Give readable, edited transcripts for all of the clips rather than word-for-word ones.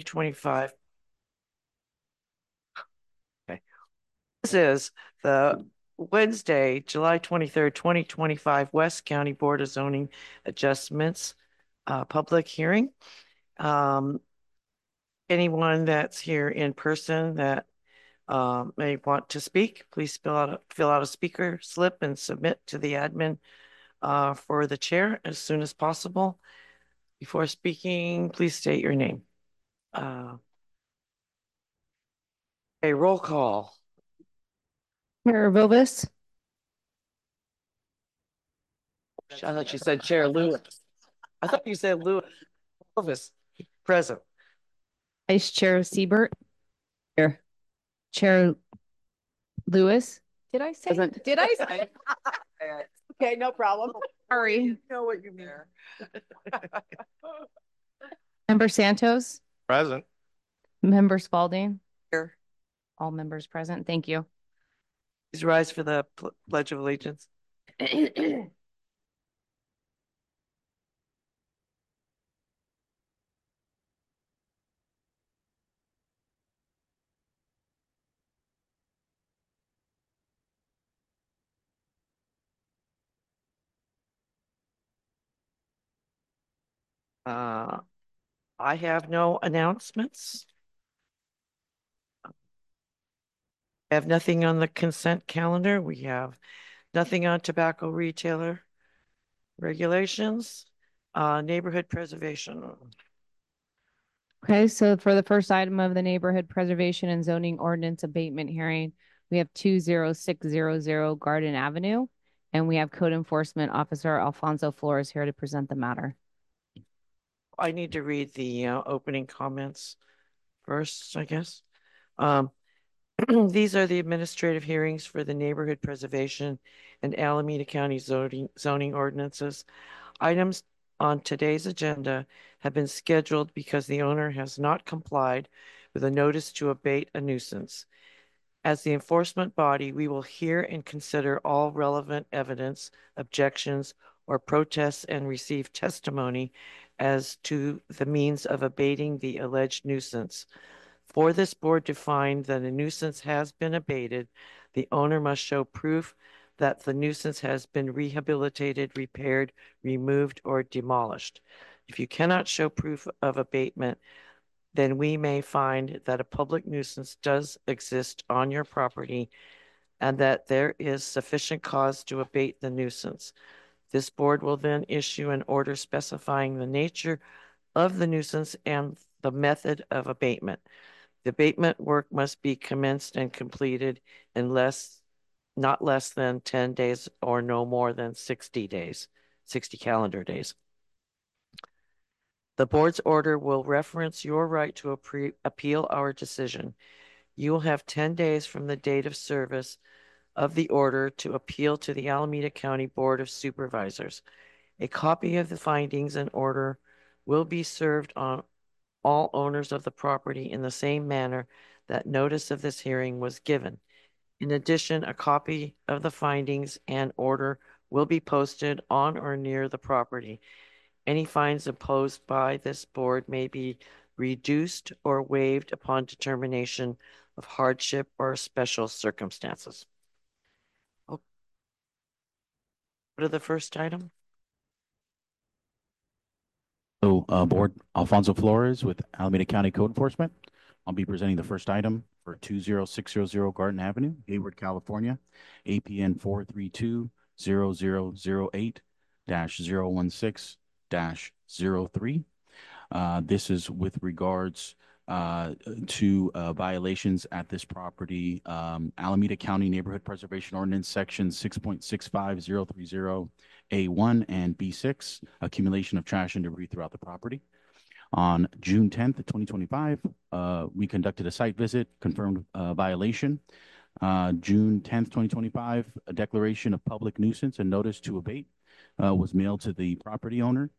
2025. Okay. This is the Wednesday, July 23rd, 2025, West County Board of Zoning Adjustments public hearing. Anyone that's here in person that may want to speak, please fill out a speaker slip and submit to the admin for the chair as soon as possible. Before speaking, please state your name. A roll call. Chair Vilbis, I thought you said Chair Lewis. I thought you said Lewis. Present. Vice Chair Siebert, here. Chair Lewis. Did I say? Present. Did I say? Okay, no problem. Sorry. You know what you mean. Member Santos, Present. Member Spalding, Here. all members present. Thank you. Please rise for the Pledge of Allegiance. I have no announcements. I have nothing on the consent calendar. We have nothing on tobacco retailer regulations, neighborhood preservation. Okay, so for the first item of the Neighborhood Preservation and Zoning Ordinance Abatement Hearing, we have 20600 Garden Avenue, and we have Code Enforcement Officer Alfonso Flores here to present the matter. I need to read the opening comments first, I guess. These are the administrative hearings for the neighborhood preservation and Alameda County zoning ordinances. Items on today's agenda have been scheduled because the owner has not complied with a notice to abate a nuisance. As the enforcement body, we will hear and consider all relevant evidence, objections, or protests and receive testimony as to the means of abating the alleged nuisance. For this board to find that a nuisance has been abated, the owner must show proof that the nuisance has been rehabilitated, repaired, removed, or demolished. If you cannot show proof of abatement, then we may find that a public nuisance does exist on your property and that there is sufficient cause to abate the nuisance. This board will then issue an order specifying the nature of the nuisance and the method of abatement. The abatement work must be commenced and completed in not less than 10 days or no more than 60 days, 60 calendar days. The board's order will reference your right to appeal our decision. You will have 10 days from the date of service of the order to appeal to the Alameda County Board of Supervisors. A copy of the findings and order will be served on all owners of the property in the same manner that notice of this hearing was given. In addition, a copy of the findings and order will be posted on or near the property. Any fines imposed by this board may be reduced or waived upon determination of hardship or special circumstances. Oh. Go to the first item. So, Board, Alfonso Flores with Alameda County Code Enforcement. I'll be presenting the first item for 20600 Garden Avenue, Hayward, California, APN 432-00008-016-03. This is with regards to violations at this property. Alameda County Neighborhood Preservation Ordinance Section 6.65030 A1 and B6, accumulation of trash and debris throughout the property. On June 10th, 2025, we conducted a site visit, confirmed violation. June 10th, 2025, a declaration of public nuisance and notice to abate was mailed to the property owner.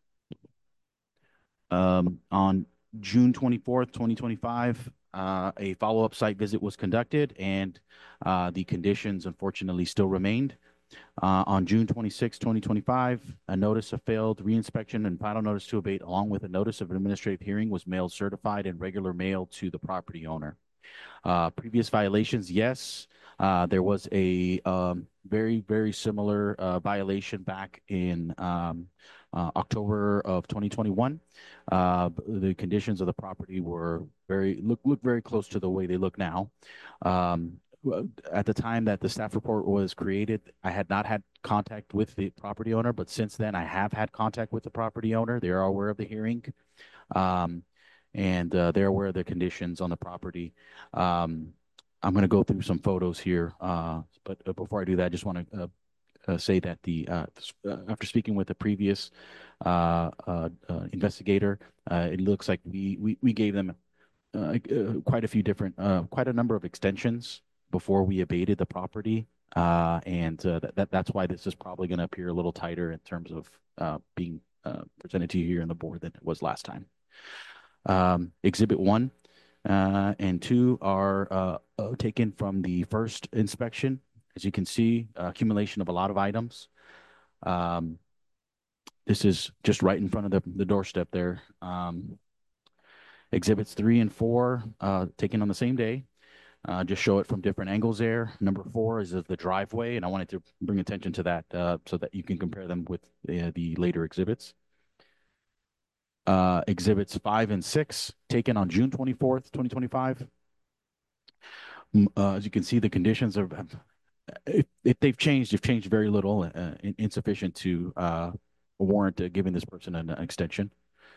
On June 24th, 2025, a follow-up site visit was conducted and the conditions unfortunately still remained. On June 26, 2025, a notice of failed reinspection and final notice to abate, along with a notice of administrative hearing, was mailed certified and regular mail to the property owner. Previous violations, yes. There was a very, very similar violation back in October of 2021. The conditions of the property were look very close to the way they look now. At the time that the staff report was created, I had not had contact with the property owner, but since then I have had contact with the property owner. They are aware of the hearing, and they're aware of the conditions on the property. I'm going to go through some photos here, but before I do that, I just want to say that after speaking with the previous investigator, it looks like we gave them quite a number of extensions before we abated the property, and that's why this is probably going to appear a little tighter in terms of being presented to you here in the board than it was last time. Exhibit 1 and 2 are taken from the first inspection. As you can see, accumulation of a lot of items. This is just right in front of the doorstep there. Exhibits 3 and 4 taken on the same day. Just show it from different angles there. Number 4 is of the driveway, and I wanted to bring attention to that so that you can compare them with the later exhibits. Exhibits 5 and 6 taken on June 24th, 2025. As you can see, the conditions if they've changed very little, insufficient to warrant giving this person an extension.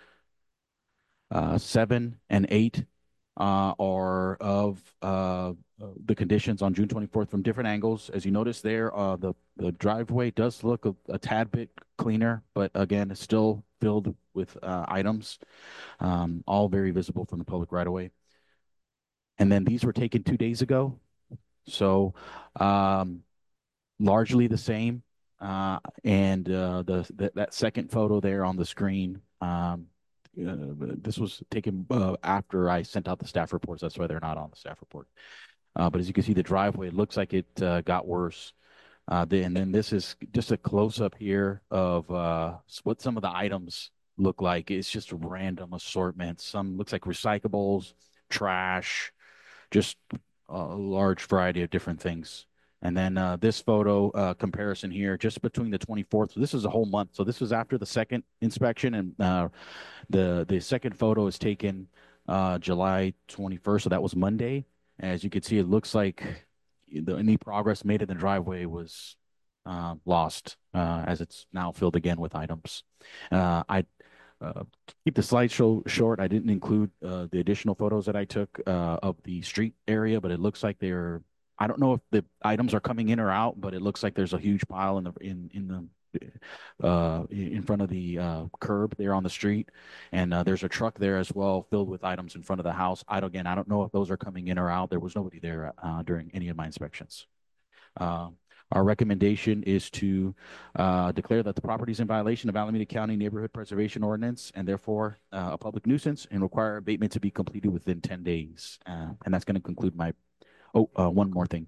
7 and 8 are of the conditions on June 24th from different angles. As you notice there, the driveway does look a tad bit cleaner, but again, it's still filled with items, all very visible from the public right away. And then these were taken 2 days ago, so largely the same. And that second photo there on the screen, this was taken after I sent out the staff reports. That's why they're not on the staff report. But as you can see, the driveway looks like it got worse. And then this is just a close-up here of what some of the items look like. It's just a random assortment. Some looks like recyclables, trash, just a large variety of different things. And then this photo comparison here, just between the 24th. So this is a whole month. So this was after the second inspection, and the second photo is taken July 21st. So that was Monday. As you can see, it looks like any progress made in the driveway was lost, as it's now filled again with items. I keep the slideshow short. I didn't include the additional photos that I took of the street area, but it looks like I don't know if the items are coming in or out, but it looks like there's a huge pile in front of the curb there on the street, and there's a truck there as well filled with items in front of the house. I don't know if those are coming in or out. There was nobody there during any of my inspections. Our recommendation is to declare that the property is in violation of Alameda County Neighborhood Preservation Ordinance and therefore a public nuisance, and require abatement to be completed within 10 days. And that's going to conclude my, one more thing.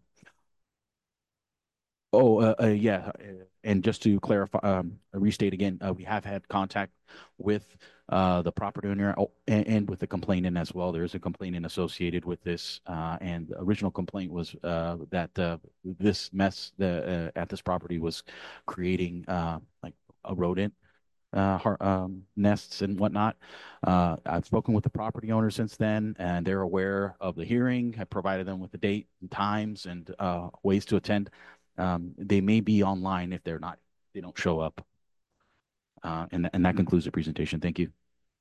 Yeah. And just to clarify, restate again, we have had contact with the property owner and with the complainant as well. There is a complainant associated with this, and the original complaint was that this mess at this property was creating like a rodent nests and whatnot. I've spoken with the property owner since then, and they're aware of the hearing. I provided them with the date and times and ways to attend. They may be online. If they don't show up. And that concludes the presentation. Thank you.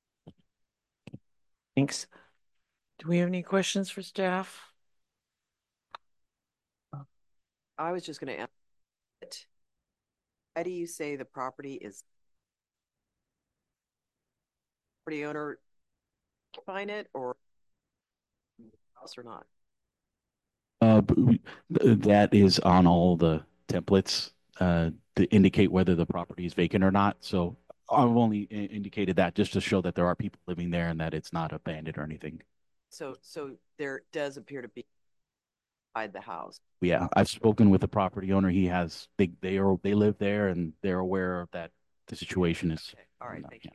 Thanks. Do we have any questions for staff? I was just going to ask it. How do you say the property is property owner find it or house or not? That is on all the templates to indicate whether the property is vacant or not. So I've only indicated that just to show that there are people living there and that it's not abandoned or anything. So there does appear to be Hide the house. Yeah, I've spoken with the property owner. They live there and they're aware of that the situation is. Okay, all right, no, thank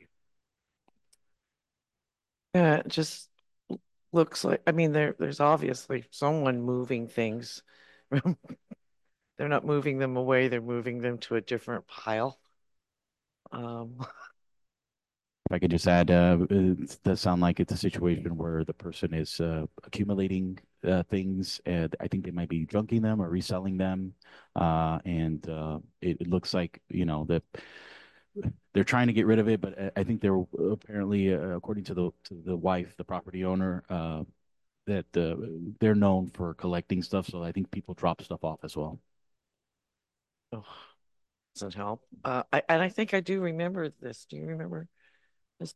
yeah. you. Yeah, it just looks like, I mean, there's obviously someone moving things. They're not moving them away, they're moving them to a different pile. Um, If I could just add, it does sound like it's a situation where the person is accumulating things, and I think they might be junking them or reselling them. And it looks like, that they're trying to get rid of it, but I think they're apparently, according to the wife, the property owner, that they're known for collecting stuff. So I think people drop stuff off as well. oh, doesn't help. And I think I do remember this. Do you remember this?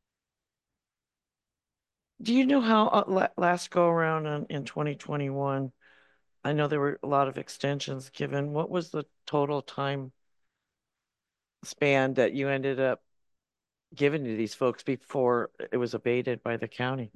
Do you know how last go around in 2021? I know there were a lot of extensions given. What was the total time span that you ended up giving to these folks before it was abated by the county?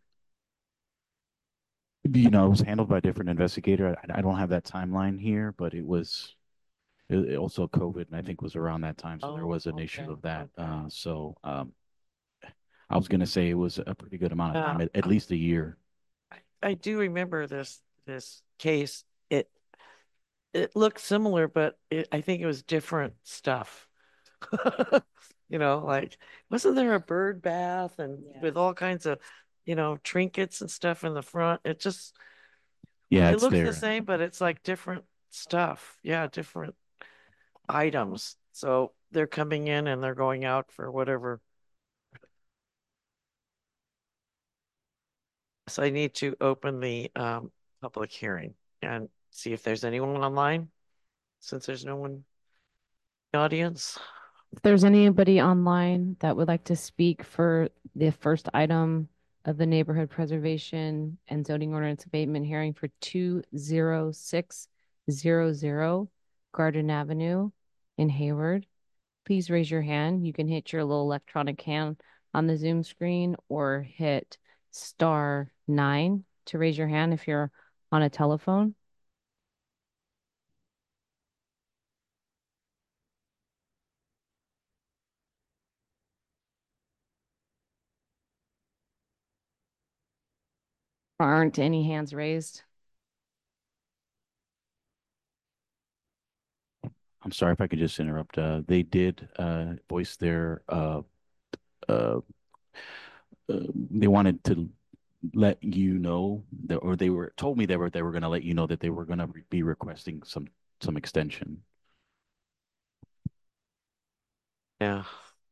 It was handled by a different investigator. I don't have that timeline here, but it also COVID, and I think was around that time. So there Oh, was an issue okay, of that. okay. I was going to say it was a pretty good amount of Yeah, time, at least a year. I do remember this case. It looked similar, but I think it was different stuff. Like wasn't there a bird bath and Yeah. with all kinds of, trinkets and stuff in the front? Yeah, It it's looks the there. same, but it's like different stuff. Yeah, different items. So they're coming in and they're going out for whatever. So I need to open the public hearing and see if there's anyone online, since there's no one in the audience. If there's anybody online that would like to speak for the first item of the neighborhood preservation and zoning ordinance abatement hearing for 20600 Garden Avenue in Hayward, please raise your hand. You can hit your little electronic hand on the Zoom screen or hit *9 to raise your hand if you're on a telephone. Aren't any hands raised? I'm sorry if I could just interrupt. They did voice their uh, they wanted to let you know that, or they were told me they were going to let you know that they were going to be requesting some extension. Yeah.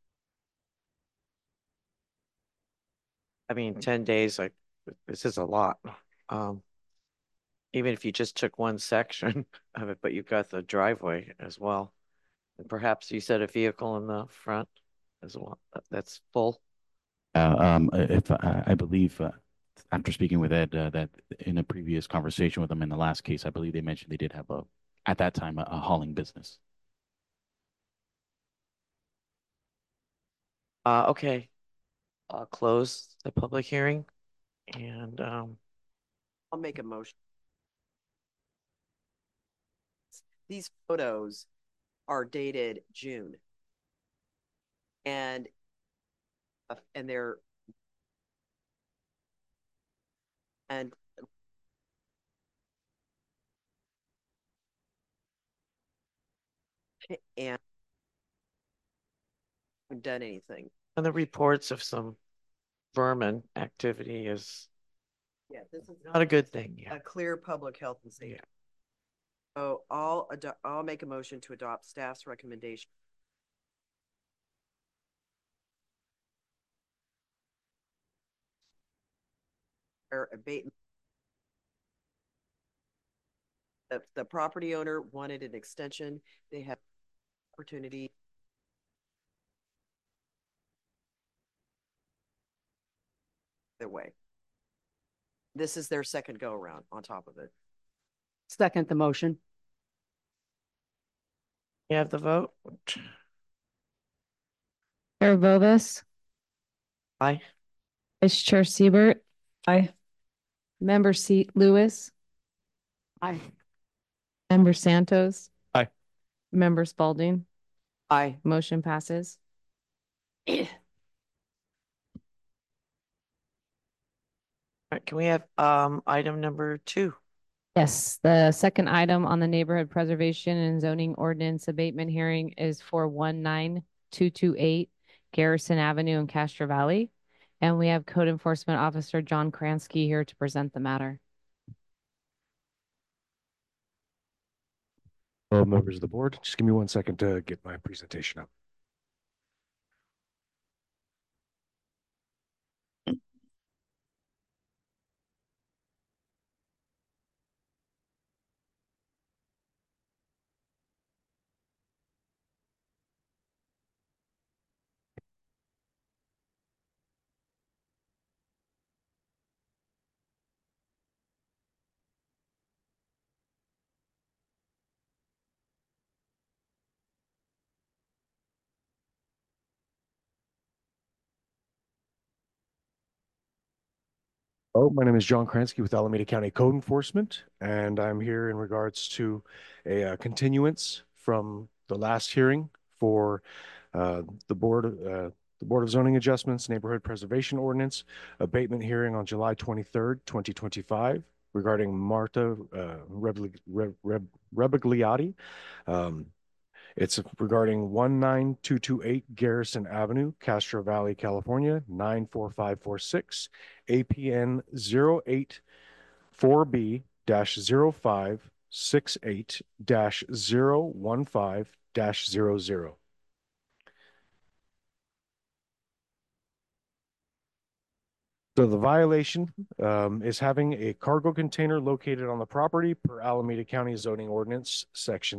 I mean, 10 days, like this is a lot. Um, Even if you just took one section of it, but you've got the driveway as well. And perhaps you said a vehicle in the front as well. That's full. If I believe after speaking with Ed that in a previous conversation with them in the last case, I believe they mentioned they did have at that time a hauling business. Okay. I'll close the public hearing and I'll make a motion. These photos are dated June. And they're and and haven't done anything. and the reports of some vermin activity is Yeah, this is not a good thing. Yeah. a clear public health and safety. Yeah. So I'll make a motion to adopt staff's recommendation. Or abatement. The property owner wanted an extension. They have opportunity. Their way. This is their second go around on top of it. Second the motion. You have the vote? Chair Vovis, Aye. Vice Chair Siebert, Aye. Member Seat Lewis, Aye. Member Santos. Aye. Member Spalding. Aye. Motion passes. All right, can we have item number 2? Yes, the second item on the neighborhood preservation and zoning ordinance abatement hearing is for 19228 Garrison Avenue in Castro Valley. And we have Code Enforcement Officer John Kransky here to present the matter. Hello, members of the board. Just give me 1 second to get my presentation up. Oh, my name is John Kransky with Alameda County Code Enforcement, and I'm here in regards to a continuance from the last hearing for the Board of Zoning Adjustments Neighborhood Preservation Ordinance abatement hearing on July 23rd, 2025 regarding Marta Rebagliati. It's regarding 19228 Garrison Avenue, Castro Valley, California, 94546, APN 084B-0568-015-00. So the violation is having a cargo container located on the property per Alameda County zoning ordinance, section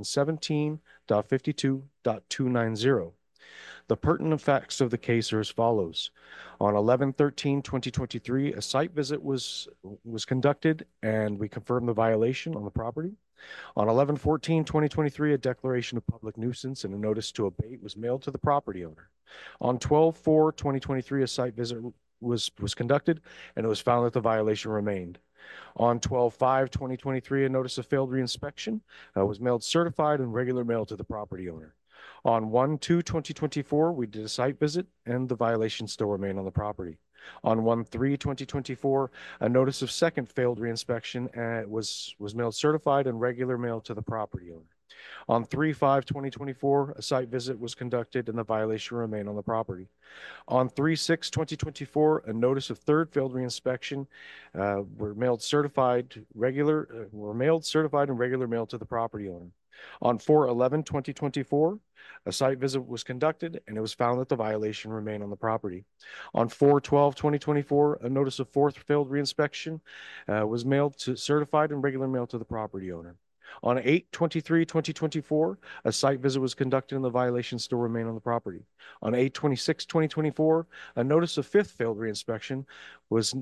17.52.290. The pertinent facts of the case are as follows. On 11/13/2023, a site visit was conducted and we confirmed the violation on the property. On 11/14/2023, a declaration of public nuisance and a notice to abate was mailed to the property owner. On 12/4/2023, a site visit was conducted and it was found that the violation remained. On 12/5/2023, a notice of failed reinspection was mailed certified and regular mail to the property owner. On 1/2/2024, we did a site visit and the violations still remain on the property. On 1/3/2024, a notice of second failed reinspection was mailed certified and regular mail to the property owner. On 3/5/2024, a site visit was conducted and the violation remained on the property. On 3/6/2024, a notice of third failed reinspection were mailed certified and regular mail to the property owner. On 4/11/2024, a site visit was conducted and it was found that the violation remained on the property. On 4/12/2024, a notice of fourth failed reinspection was mailed to certified and regular mail to the property owner. On 8/23/2024, a site visit was conducted and the violations still remain on the property. On 8/26/2024, a notice of fifth failed reinspection was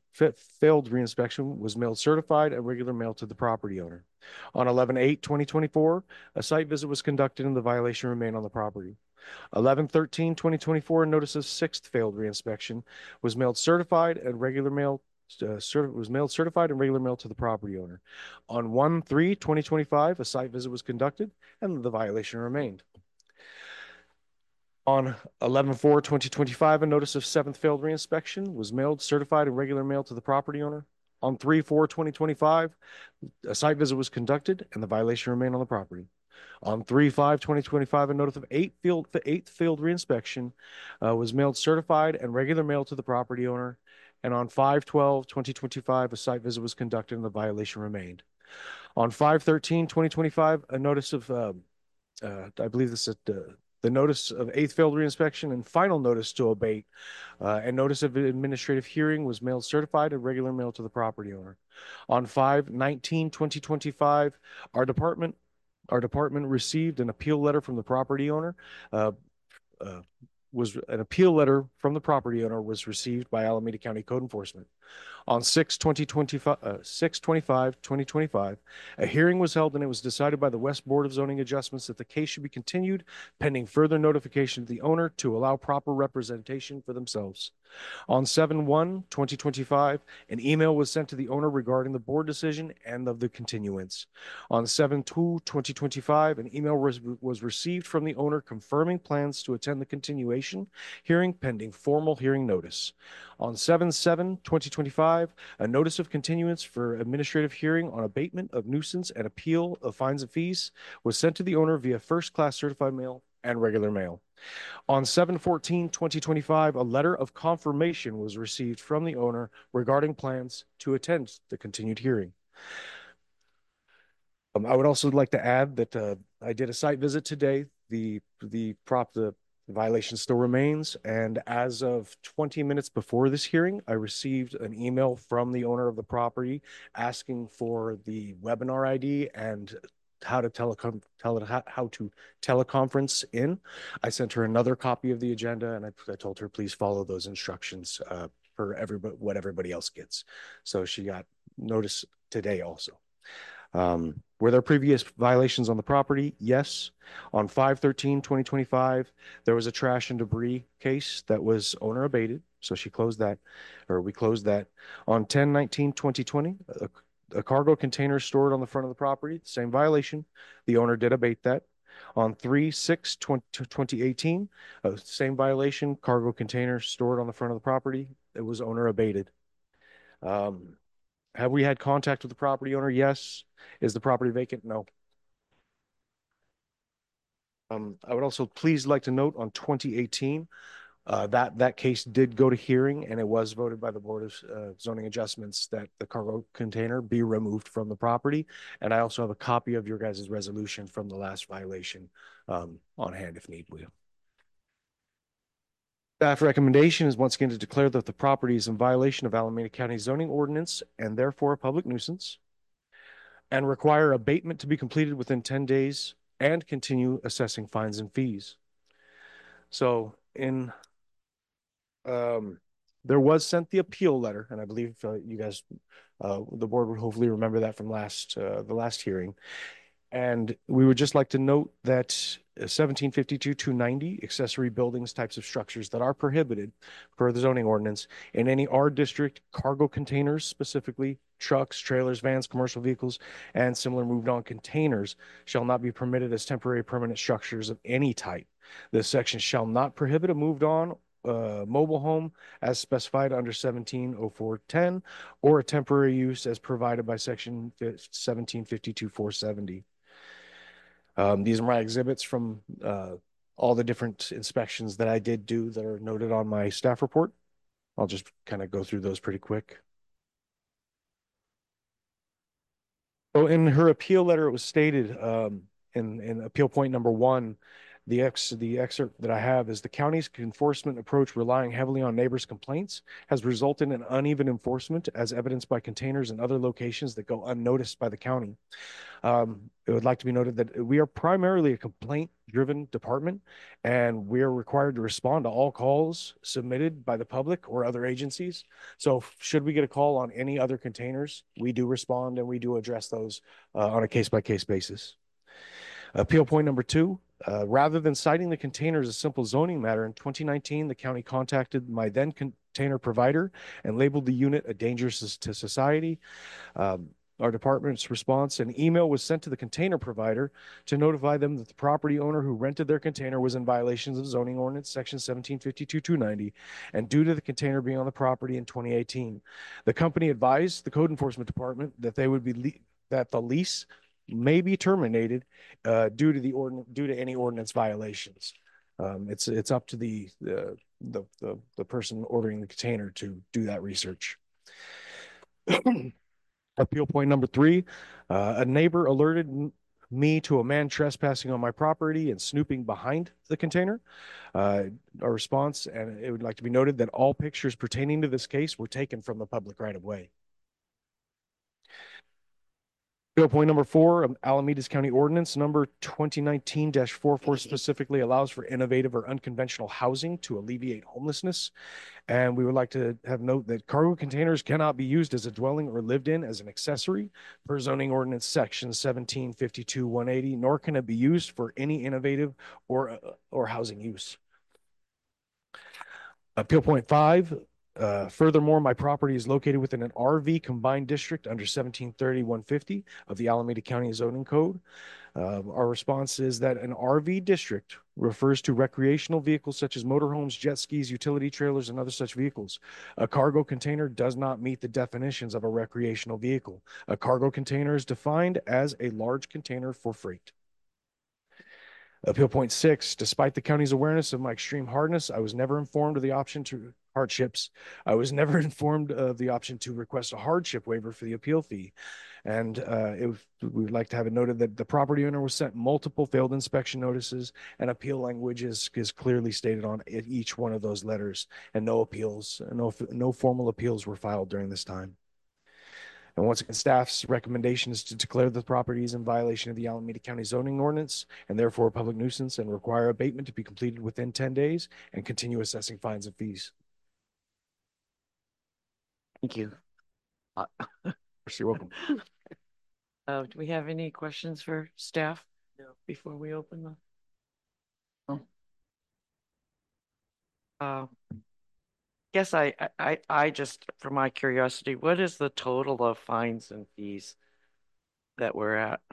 mailed certified and regular mail to the property owner. On 11/8/2024, a site visit was conducted and the violation remained on the property. 11/13/2024, a notice of sixth failed reinspection was mailed certified and regular mail to the property owner. On 1/3/2025, a site visit was conducted and the violation remained. On 11/4/2025, a notice of seventh failed reinspection was mailed certified and regular mail to the property owner. On 3/4/2025, a site visit was conducted and the violation remained on the property. On 3/5/2025, a notice of eighth failed reinspection was mailed certified and regular mail to the property owner. And on 5/12/2025, a site visit was conducted and the violation remained. On 5/13/2025, a notice of, I believe this is the notice of eighth failed reinspection and final notice to abate and notice of administrative hearing was mailed certified and regular mail to the property owner. On 5/19/2025, our department received an appeal letter from the property owner. Was received by Alameda County Code Enforcement. On 6/25/2025, a hearing was held and it was decided by the West Board of Zoning Adjustments that the case should be continued pending further notification to the owner to allow proper representation for themselves. On 7/1/2025, an email was sent to the owner regarding the board decision and of the continuance. On 7/2/2025, an email was received from the owner confirming plans to attend the continuation hearing pending formal hearing notice. On 7/7/2025, a notice of continuance for administrative hearing on abatement of nuisance and appeal of fines and fees was sent to the owner via first-class certified mail and regular mail. On 7/14/2025, a letter of confirmation was received from the owner regarding plans to attend the continued hearing. I would also like to add that I did a site visit today. The violation still remains, and as of 20 minutes before this hearing, I received an email from the owner of the property asking for the webinar ID and how to teleconference in. I sent her another copy of the agenda, and I told her please follow those instructions for what everybody else gets. So she got notice today also. Were there previous violations on the property? Yes. On 5/13/2025, there was a trash and debris case that was owner abated. So she closed that, or we closed that. On 10/19/2020, a cargo container stored on the front of the property, same violation. The owner did abate that. On 3/6/2018, same violation, cargo container stored on the front of the property. It was owner abated. Have we had contact with the property owner? Yes. Is the property vacant? No. I would also please like to note on 2018, that case did go to hearing, and it was voted by the Board of Zoning Adjustments that the cargo container be removed from the property. And I also have a copy of your guys' resolution from the last violation on hand if need be. Staff recommendation is once again to declare that the property is in violation of Alameda County zoning ordinance and therefore a public nuisance, and require abatement to be completed within 10 days and continue assessing fines and fees. So there was sent the appeal letter, and I believe you guys, the board would hopefully remember that from the last hearing. And we would just like to note that 1752-290 accessory buildings, types of structures that are prohibited per the zoning ordinance in any R district, cargo containers, specifically trucks, trailers, vans, commercial vehicles, and similar moved on containers shall not be permitted as temporary permanent structures of any type. This section shall not prohibit a moved on mobile home as specified under 170410 or a temporary use as provided by section 1752-470. These are my exhibits from all the different inspections that I did do that are noted on my staff report. I'll just kind of go through those pretty quick. So in her appeal letter, it was stated in appeal point number 1, the excerpt that I have is the county's enforcement approach relying heavily on neighbors' complaints has resulted in uneven enforcement as evidenced by containers and other locations that go unnoticed by the county. It would like to be noted that we are primarily a complaint-driven department, and we are required to respond to all calls submitted by the public or other agencies. So should we get a call on any other containers, we do respond and we do address those on a case-by-case basis. Appeal point number 2, rather than citing the container as a simple zoning matter, in 2019, the county contacted my then container provider and labeled the unit a danger to society. Our department's response, an email was sent to the container provider to notify them that the property owner who rented their container was in violations of zoning ordinance section 1752-290, and due to the container being on the property in 2018, the company advised the code enforcement department that that the lease may be terminated due to any ordinance violations. It's up to the person ordering the container to do that research. Appeal point number 3, a neighbor alerted me to a man trespassing on my property and snooping behind the container. Our response, and it would like to be noted that all pictures pertaining to this case were taken from the public right of way. Appeal point number 4, Alameda's County Ordinance number 2019-44 specifically allows for innovative or unconventional housing to alleviate homelessness. And we would like to have note that cargo containers cannot be used as a dwelling or lived in as an accessory per zoning ordinance section 1752-180, nor can it be used for any innovative or housing use. Appeal point 5, furthermore, my property is located within an RV combined district under 1730-150 of the Alameda County zoning code. Our response is that an RV district refers to recreational vehicles such as motorhomes, jet skis, utility trailers, and other such vehicles. A cargo container does not meet the definitions of a recreational vehicle. A cargo container is defined as a large container for freight. Appeal point 6, despite the county's awareness of my extreme hardness, I was never informed of the option to hardships. I was never informed of the option to request a hardship waiver for the appeal fee. And we would like to have it noted that the property owner was sent multiple failed inspection notices, and appeal language is clearly stated on each one of those letters, and no formal appeals were filed during this time. And once again, staff's recommendation is to declare the property is in violation of the Alameda County zoning ordinance and therefore a public nuisance, and require abatement to be completed within 10 days and continue assessing fines and fees. Thank you. You're welcome. Do we have any questions for staff? No. Before we open them? Guess I just, for my curiosity, what is the total of fines and fees that we're at?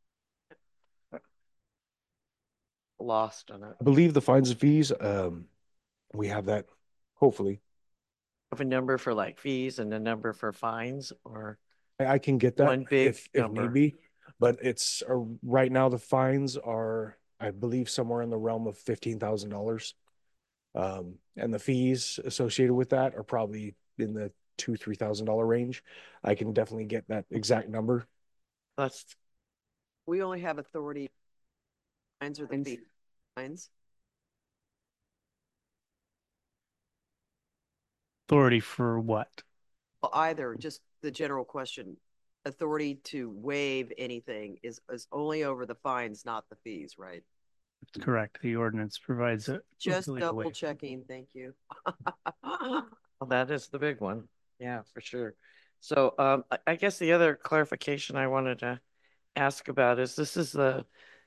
Lost on it. I believe the fines and fees, we have that, hopefully. Have a number for like fees and a number for fines, or I can get that one big if number? need be, but it's right now the fines are, I believe, somewhere in the realm of $15,000. And the fees associated with that are probably in the $2,000-3,000 range. I can definitely get that exact number. That's We only have authority. Fines or the fee fines. Authority for what? Well, either, just the general question. Authority to waive anything is only over the fines, not the fees, right? That's correct. The ordinance provides it. Just double checking. Thank you. well, that is the big one. Yeah, for sure. So I guess the other clarification I wanted to ask about is this is the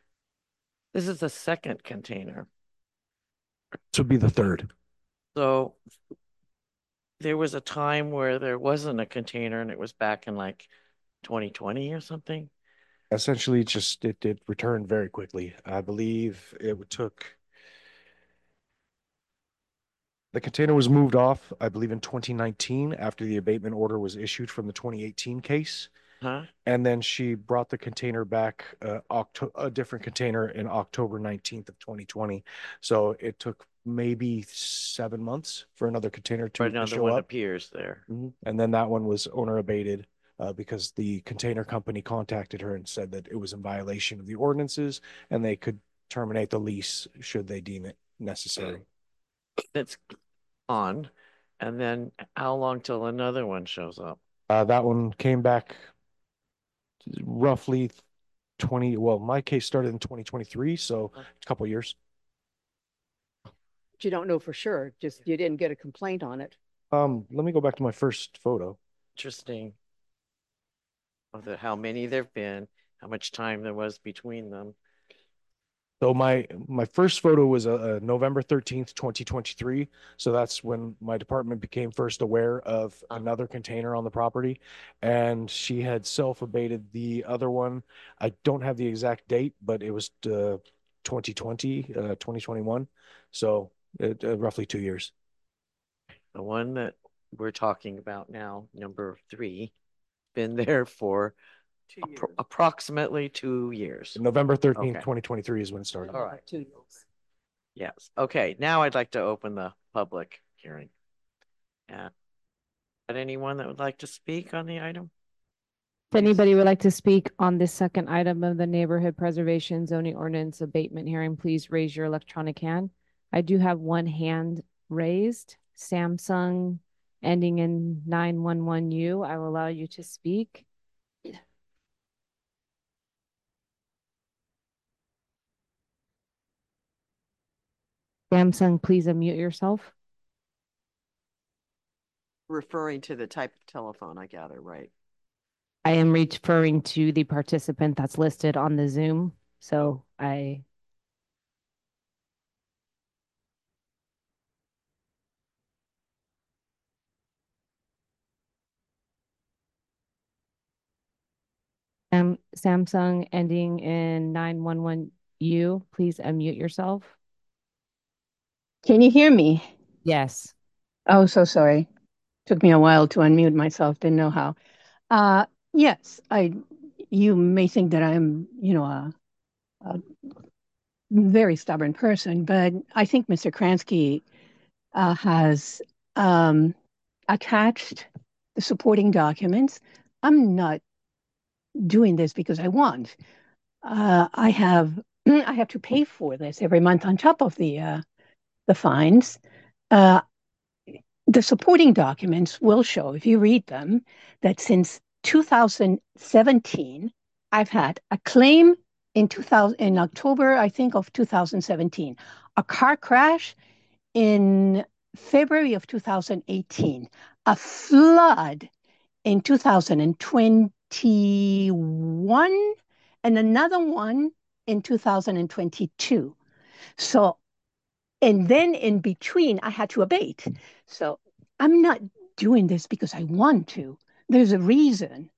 second container. This would be the third. So there was a time where there wasn't a container, and it was back in like 2020 or something. Essentially, just it did return very quickly. I believe the container was moved off, I believe, in 2019 after the abatement order was issued from the 2018 case. Huh? And then she brought the container back, a different container in October 19th of 2020. So it took maybe 7 months for another container to show one up. appears there. And then that one was owner abated because the container company contacted her and said that it was in violation of the ordinances and they could terminate the lease should they deem it necessary. It's on. And then how long till another one shows up? That one came back roughly my case started in 2023, so a couple years. But you don't know for sure, just you didn't get a complaint on it. Let me go back to my first photo. Interesting. Of how many there've been, how much time there was between them. So my first photo was November 13th, 2023. So that's when my department became first aware of another container on the property, and she had self-abated the other one. I don't have the exact date, but it was 2021. So roughly 2 years. The one that we're talking about now, number 3, been there for approximately 2 years. November 13th, Okay. 2023 is when it started. All right. 2 years. Yes. Okay. Now I'd like to open the public hearing. Anyone that would like to speak on the item? If anybody would like to speak on this second item of the neighborhood preservation zoning ordinance abatement hearing, please raise your electronic hand. I do have one hand raised. Samsung ending in 911U. I will allow you to speak. Samsung, please unmute yourself. Referring to the type of telephone, I gather, right? I am referring to the participant that's listed on the Zoom. So I. Samsung ending in 911U. Please unmute yourself. Can you hear me? Yes. Oh, so sorry. Took me a while to unmute myself. Didn't know how. Yes, you may think that I'm, a very stubborn person, but I think Mr. Kransky has attached the supporting documents. I'm not doing this because I want. I have I have to pay for this every month on top of the fines. Uh, the supporting documents will show, if you read them, that since 2017, I've had a claim in October, I think, of 2017, a car crash in February of 2018, a flood in 2021, and another one in 2022. So, and then in between, I had to abate. So I'm not doing this because I want to. There's a reason.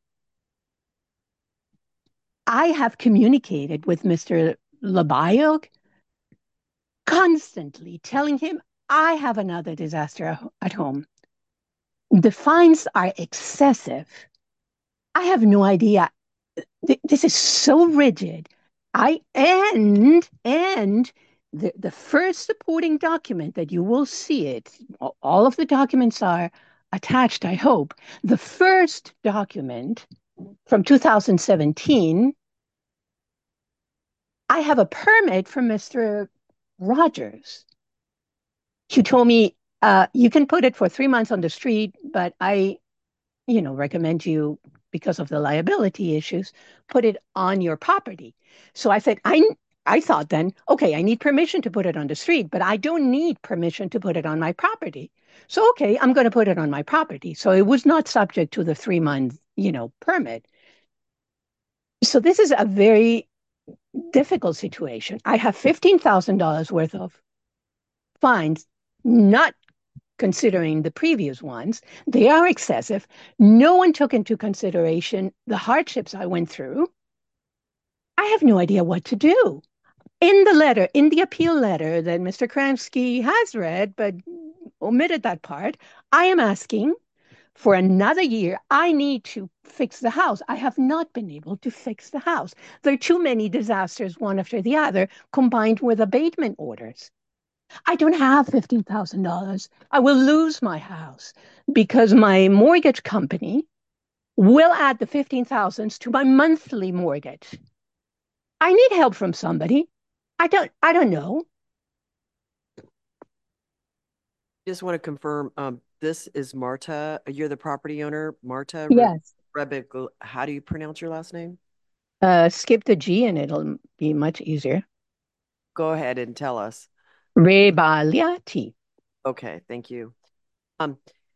I have communicated with Mr. Labayog constantly, telling him I have another disaster at home. The fines are excessive. I have no idea. This is so rigid. And the first supporting document that you will see it, all of the documents are attached, I hope. The first document from 2017, I have a permit from Mr. Rogers. He told me, you can put it for 3 months on the street, but I recommend you, because of the liability issues, put it on your property. So I said, I thought then, okay, I need permission to put it on the street, but I don't need permission to put it on my property. So, okay, I'm going to put it on my property. So it was not subject to the 3 month, permit. So this is a very difficult situation. I have $15,000 worth of fines, not considering the previous ones. They are excessive. No one took into consideration the hardships I went through. I have no idea what to do. In the appeal letter that Mr. Kransky has read, but omitted that part, I am asking for another year. I need to fix the house. I have not been able to fix the house. There are too many disasters, one after the other, combined with abatement orders. I don't have $15,000. I will lose my house because my mortgage company will add the 15,000 to my monthly mortgage. I need help from somebody. I don't know. Just want to confirm, this is Marta. You're the property owner, Marta? Yes. Rebic, how do you pronounce your last name? Skip the G and it'll be much easier. Go ahead and tell us. Rebaliati. Okay, thank you. All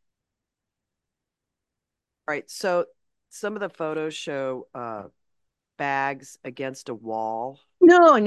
right, so some of the photos show bags against a wall. No.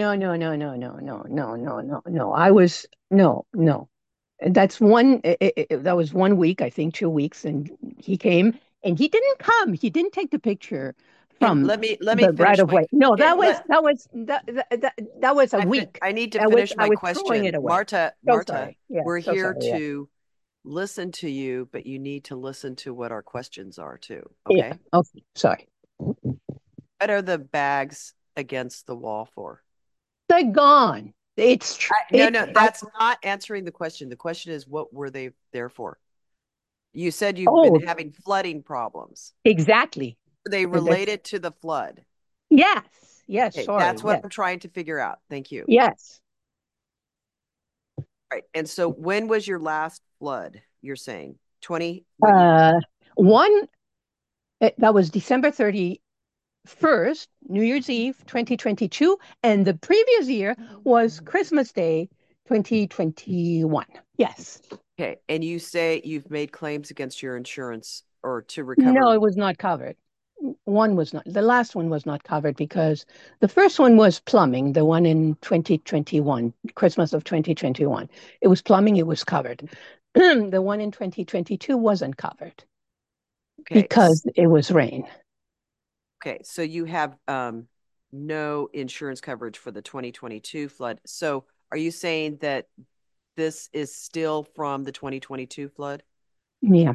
That's that was 1 week, I think 2 weeks, and he came and he didn't come. He didn't take the picture from Let me the finish right of way. No, yeah, that was a week. I need to finish I my was throwing question. it away. Marta, So sorry. Yeah, we're so here sorry, yeah. to listen to you, but you need to listen to what our questions are too. Yeah, Okay. okay, sorry. What are the bags against the wall for? They're gone. It's true. No, that's not answering the question. The question is, what were they there for? You said you've been having flooding problems. Exactly. Are they related to the flood? Yes. Okay, Sorry. that's what I'm trying to figure out. Thank you. Yes. Right. And so when was your last flood, you're saying? 20? That was December 31st, New Year's Eve, 2022. And the previous year was Christmas Day, 2021. Yes. Okay. And you say you've made claims against your insurance or to recover? No, it was not covered. One was not. The last one was not covered because the first one was plumbing, the one in 2021, Christmas of 2021. It was plumbing, it was covered. The one in 2022 wasn't covered because it was rain. Okay, so you have no insurance coverage for the 2022 flood. So are you saying that this is still from the 2022 flood? Yeah,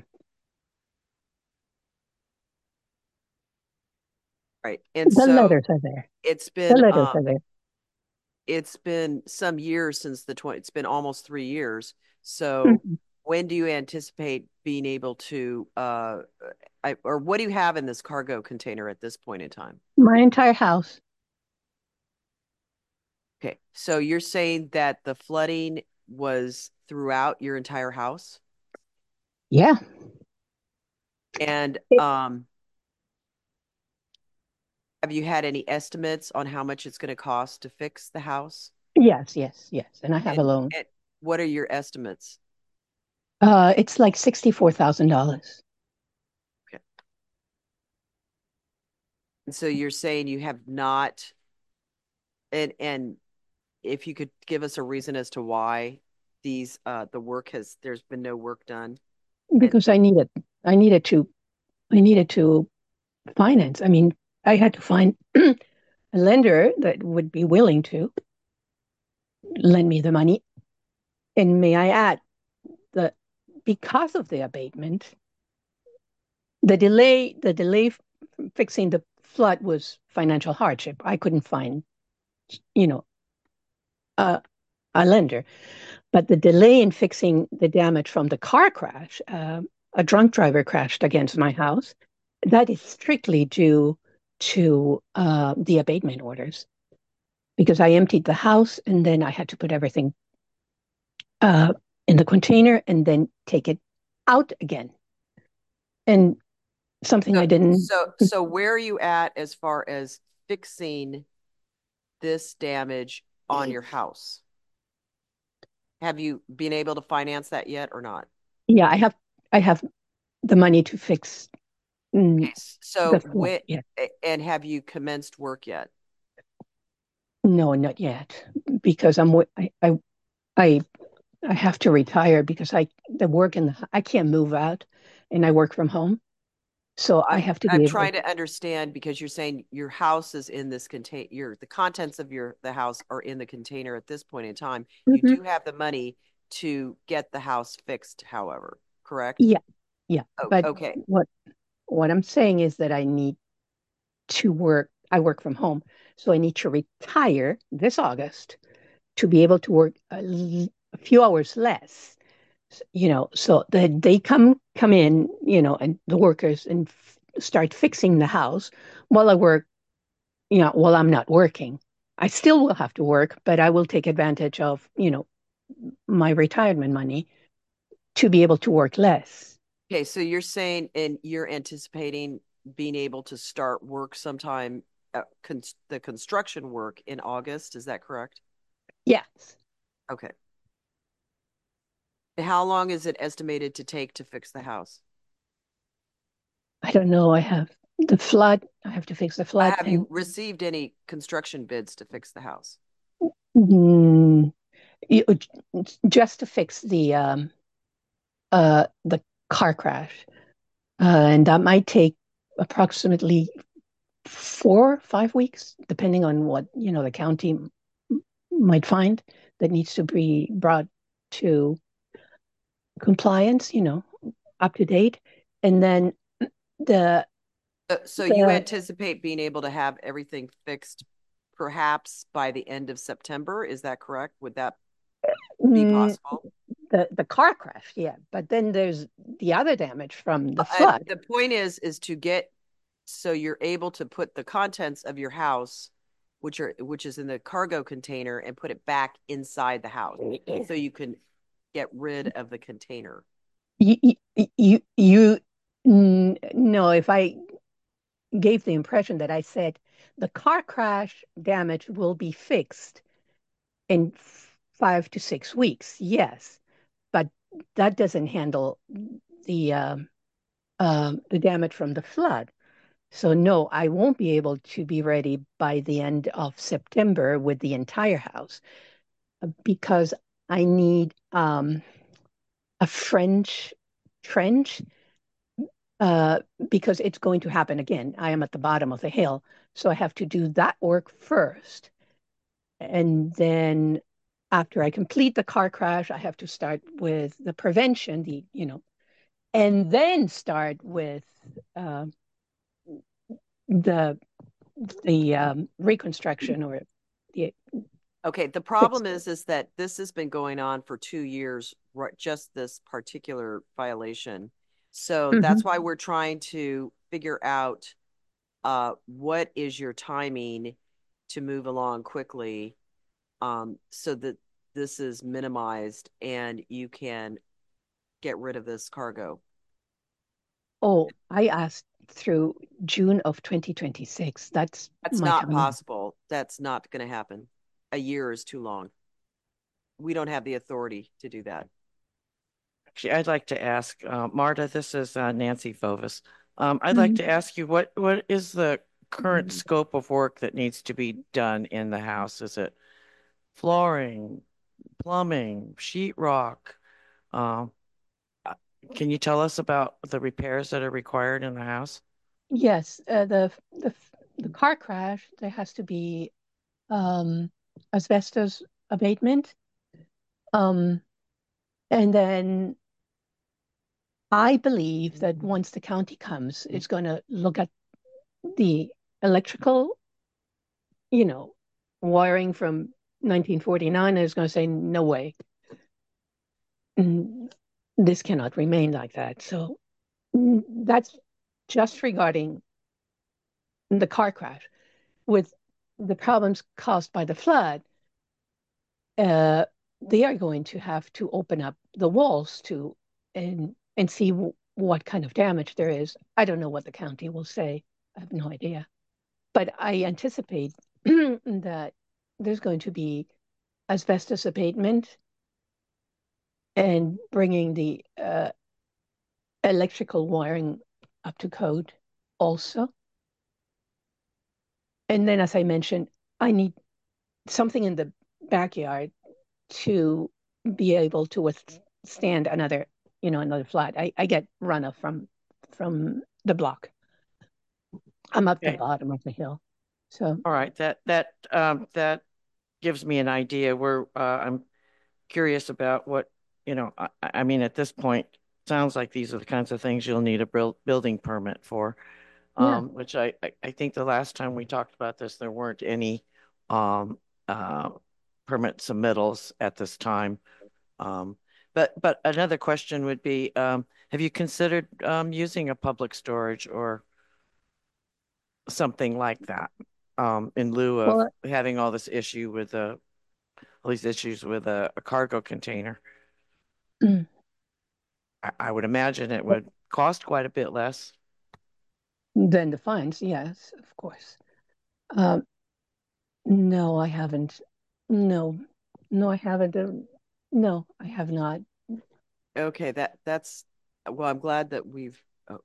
Right. And the so letters are there. it's The been letters are there. it's been some years since it's been almost 3 years. So Mhm. when do you anticipate being able to or what do you have in this cargo container at this point in time? My entire house. Okay. So you're saying that the flooding was throughout your entire house? Yeah. And It- have you had any estimates on how much it's going to cost to fix the house? yes, yes, yes. And I have a loan. And what are your estimates? It's like $64,000. Okay. And so you're saying you have not, and if you could give us a reason as to why there's been no work done. Because I needed to finance. I mean, I had to find a lender that would be willing to lend me the money. And may I add that because of the abatement, the delay fixing the flood was financial hardship. I couldn't find, you know, a, a lender. But the delay in fixing the damage from the car crash, a drunk driver crashed against my house. That is strictly due to the abatement orders because I emptied the house and then I had to put everything uh, in the container and then take it out again. And something So, I didn't. so where are you at as far as fixing this damage on your house? Have you been able to finance that yet or not? Yeah, I have the money to fix So the flood. when Yeah, and have you commenced work yet? no, not yet because I I have to retire because I can't move out, and I work from home, so I I'm have to I'm be able. trying to understand because you're saying your house is in this the contents of the house are in the container at this point in time. You Mhm. do have the money to get the house fixed, however, correct? Yeah, yeah. Oh, But okay. what I'm saying is that I need to work. I work from home, so I need to retire this August to be able to work a few hours less. So that they come in, and the workers and start fixing the house while I work, while I'm not working. I still will have to work, but I will take advantage of, my retirement money to be able to work less. Okay, so you're saying and you're anticipating being able to start work sometime the construction work in August, is that correct? Yes. Okay. How long is it estimated to take to fix the house? I don't know. I have the flood. I have to fix the flood Have and you received any construction bids to fix the house? mm, you- just to fix the car crash. And that might take approximately 4 or 5 weeks, depending on what, the county might find that needs to be brought to compliance, up to date. And then the So you the anticipate being able to have everything fixed perhaps by the end of September? Is that correct? Would that be mm, possible? the car crash, yeah. But then there's the other damage from the flood. The point is to get so you're able to put the contents of your house, which is in the cargo container, and put it back inside the house, so you can get rid of the container. You no, if I gave the impression that I said the car crash damage will be fixed in 5 to 6 weeks. Yes, but that doesn't handle the the damage from the flood. So no, I won't be able to be ready by the end of September with the entire house because I need a French trench because it's going to happen again. I am at the bottom of the hill, so I have to do that work first. And then after I complete the car crash, I have to start with the prevention, and then start with the reconstruction or the Okay, the problem is that this has been going on for 2 years, just this particular violation. So that's why we're trying to figure out what is your timing to move along quickly, so that this is minimized and you can get rid of this cargo. Oh, I asked through June of 2026. That's my not timing. possible. That's not going to happen. A year is too long. We don't have the authority to do that. Actually, I'd like to ask, Marta, this is Nancy Fovis. I'd like to ask you, what is the current scope of work that needs to be done in the house? Is it flooring, plumbing, sheetrock? Can you tell us about the repairs that are required in the house? Yes, the car crash, there has to be asbestos abatement. And then I believe that once the county comes, it's going to look at the electrical, wiring from 1949, and it's going to say, no way. This cannot remain like that. So that's just regarding the car crash. With the problems caused by the flood, they are going to have to open up the walls and see what kind of damage there is. I don't know what the county will say. I have no idea. But I anticipate that there's going to be asbestos abatement and bringing the electrical wiring up to code also. And then, as I mentioned, I need something in the backyard to be able to withstand another flood. I get runoff from the block. I'm up the Okay. bottom of the hill. So All right, that gives me an idea where I'm curious about what, I mean, at this point, sounds like these are the kinds of things you'll need a building permit for. yeah. Which I think the last time we talked about this, there weren't any um, uh, permit submittals at this time. But another question would be, have you considered using a public storage or something like that in lieu of Well, having all these issues with a cargo container? mm, I would imagine it would cost quite a bit less. then the fines, yes, of course. Um, no, I haven't. No, no, I haven't. No, I have not. Okay, that's well, I'm glad that we've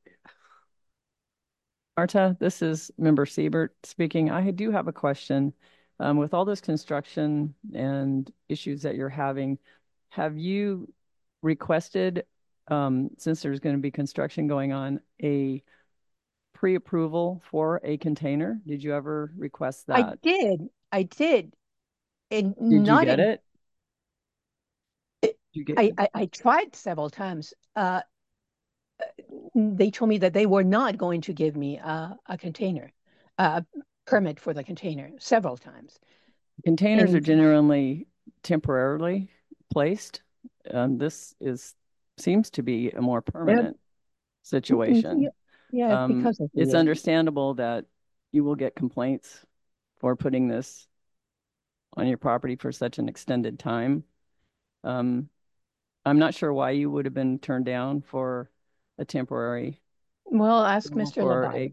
Marta, this is Member Siebert speaking. I do have a question. With all this construction and issues that you're having, have you requested, since there's going to be construction going on, a pre-approval for a container? Did you ever request that? I did. And Did you not get in, it? Did you get I tried several times. They told me that they were not going to give me a container, a permit for the container several times. containers are And generally temporarily placed. This seems to be a more permanent situation. yeah, because of It's the understandable that you will get complaints for putting this on your property for such an extended time. I'm not sure why you would have been turned down for a temporary well, ask approval Mr. for Labai.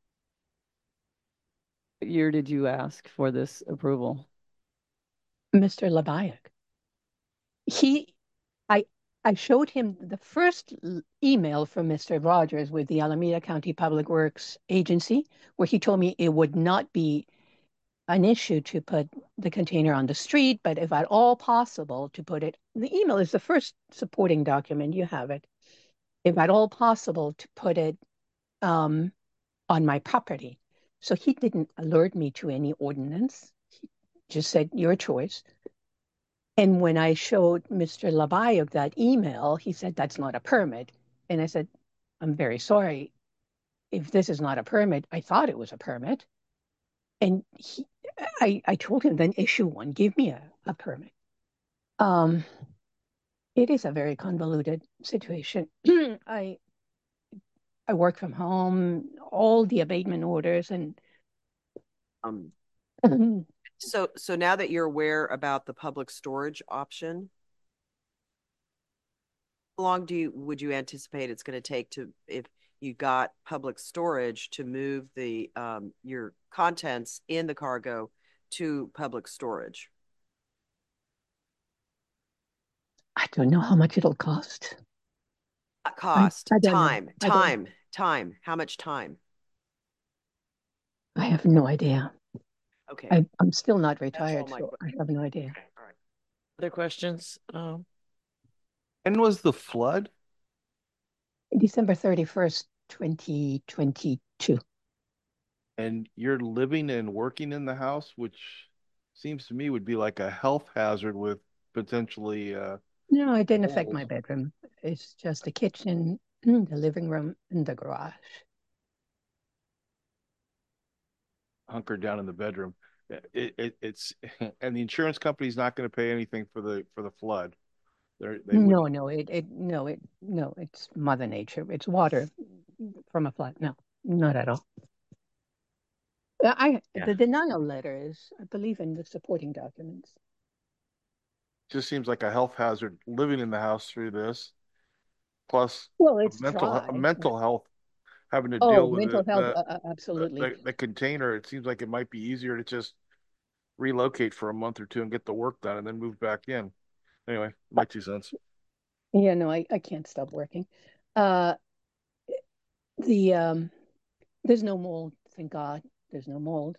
what year did you ask for this approval? Mr. Labayak. He, I, I showed him the first email from Mr. Rogers with the Alameda County Public Works Agency, where he told me it would not be an issue to put the container on the street, but if at all possible, to put it. The email is the first supporting document. You have it. If at all possible, to put it on my property. So he didn't alert me to any ordinance. He just said, your choice. And when I showed Mr. Labayog that email, he said, that's not a permit. And I said, I'm very sorry. If this is not a permit, I thought it was a permit. And I told him, then issue one, give me a permit. It is a very convoluted situation. I work from home, all the abatement orders, and Um, so now that you're aware about the public storage option, how long would you anticipate it's going to take to, if you got public storage, to move the your contents in the cargo to public storage? I don't know how much it'll cost. Cost, I don't know. time. How much time? I have no idea. Okay. I'm still not That's all retired, my so I have no idea. Okay, all right. Other questions? When was the flood? December 31st, 2022. And you're living and working in the house, which seems to me would be like a health hazard with potentially No, it didn't affect holes. my bedroom. It's just the kitchen, the living room, and the garage. Hunkered down in the bedroom. It's and the insurance company's not going to pay anything for the flood. They No, wouldn't. no, it's Mother Nature. It's water from a flood. No, not at all. Yeah. The denial letter is, I believe, in the supporting documents. Just seems like a health hazard living in the house through this. Plus, Well, it's a dry. mental health having to Oh, deal with mental health, the absolutely. the container. It seems like it might be easier to just relocate for a month or two and get the work done and then move back in. Anyway, my 2 cents. Yeah, no, I can't stop working. Uh, the there's no mold, thank God. There's no mold.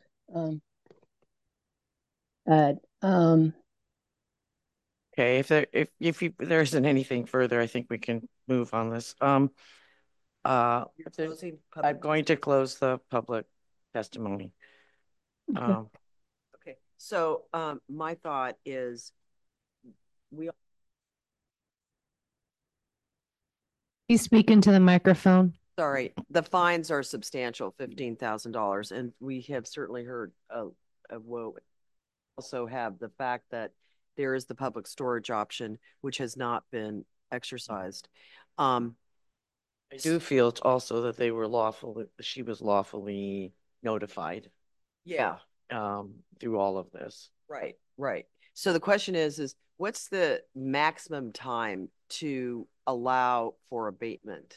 But Okay, if there isn't anything further, I think we can move on this. I'm going to close the public testimony. Okay. Okay. So my thought is Please speak into the microphone. sorry, the fines are substantial, $15,000, and we have certainly heard of woe. Also have the fact that there is the public storage option, which has not been exercised. I do feel also that she was lawfully notified Yeah, through all of this. right. So the question is what's the maximum time to allow for abatement?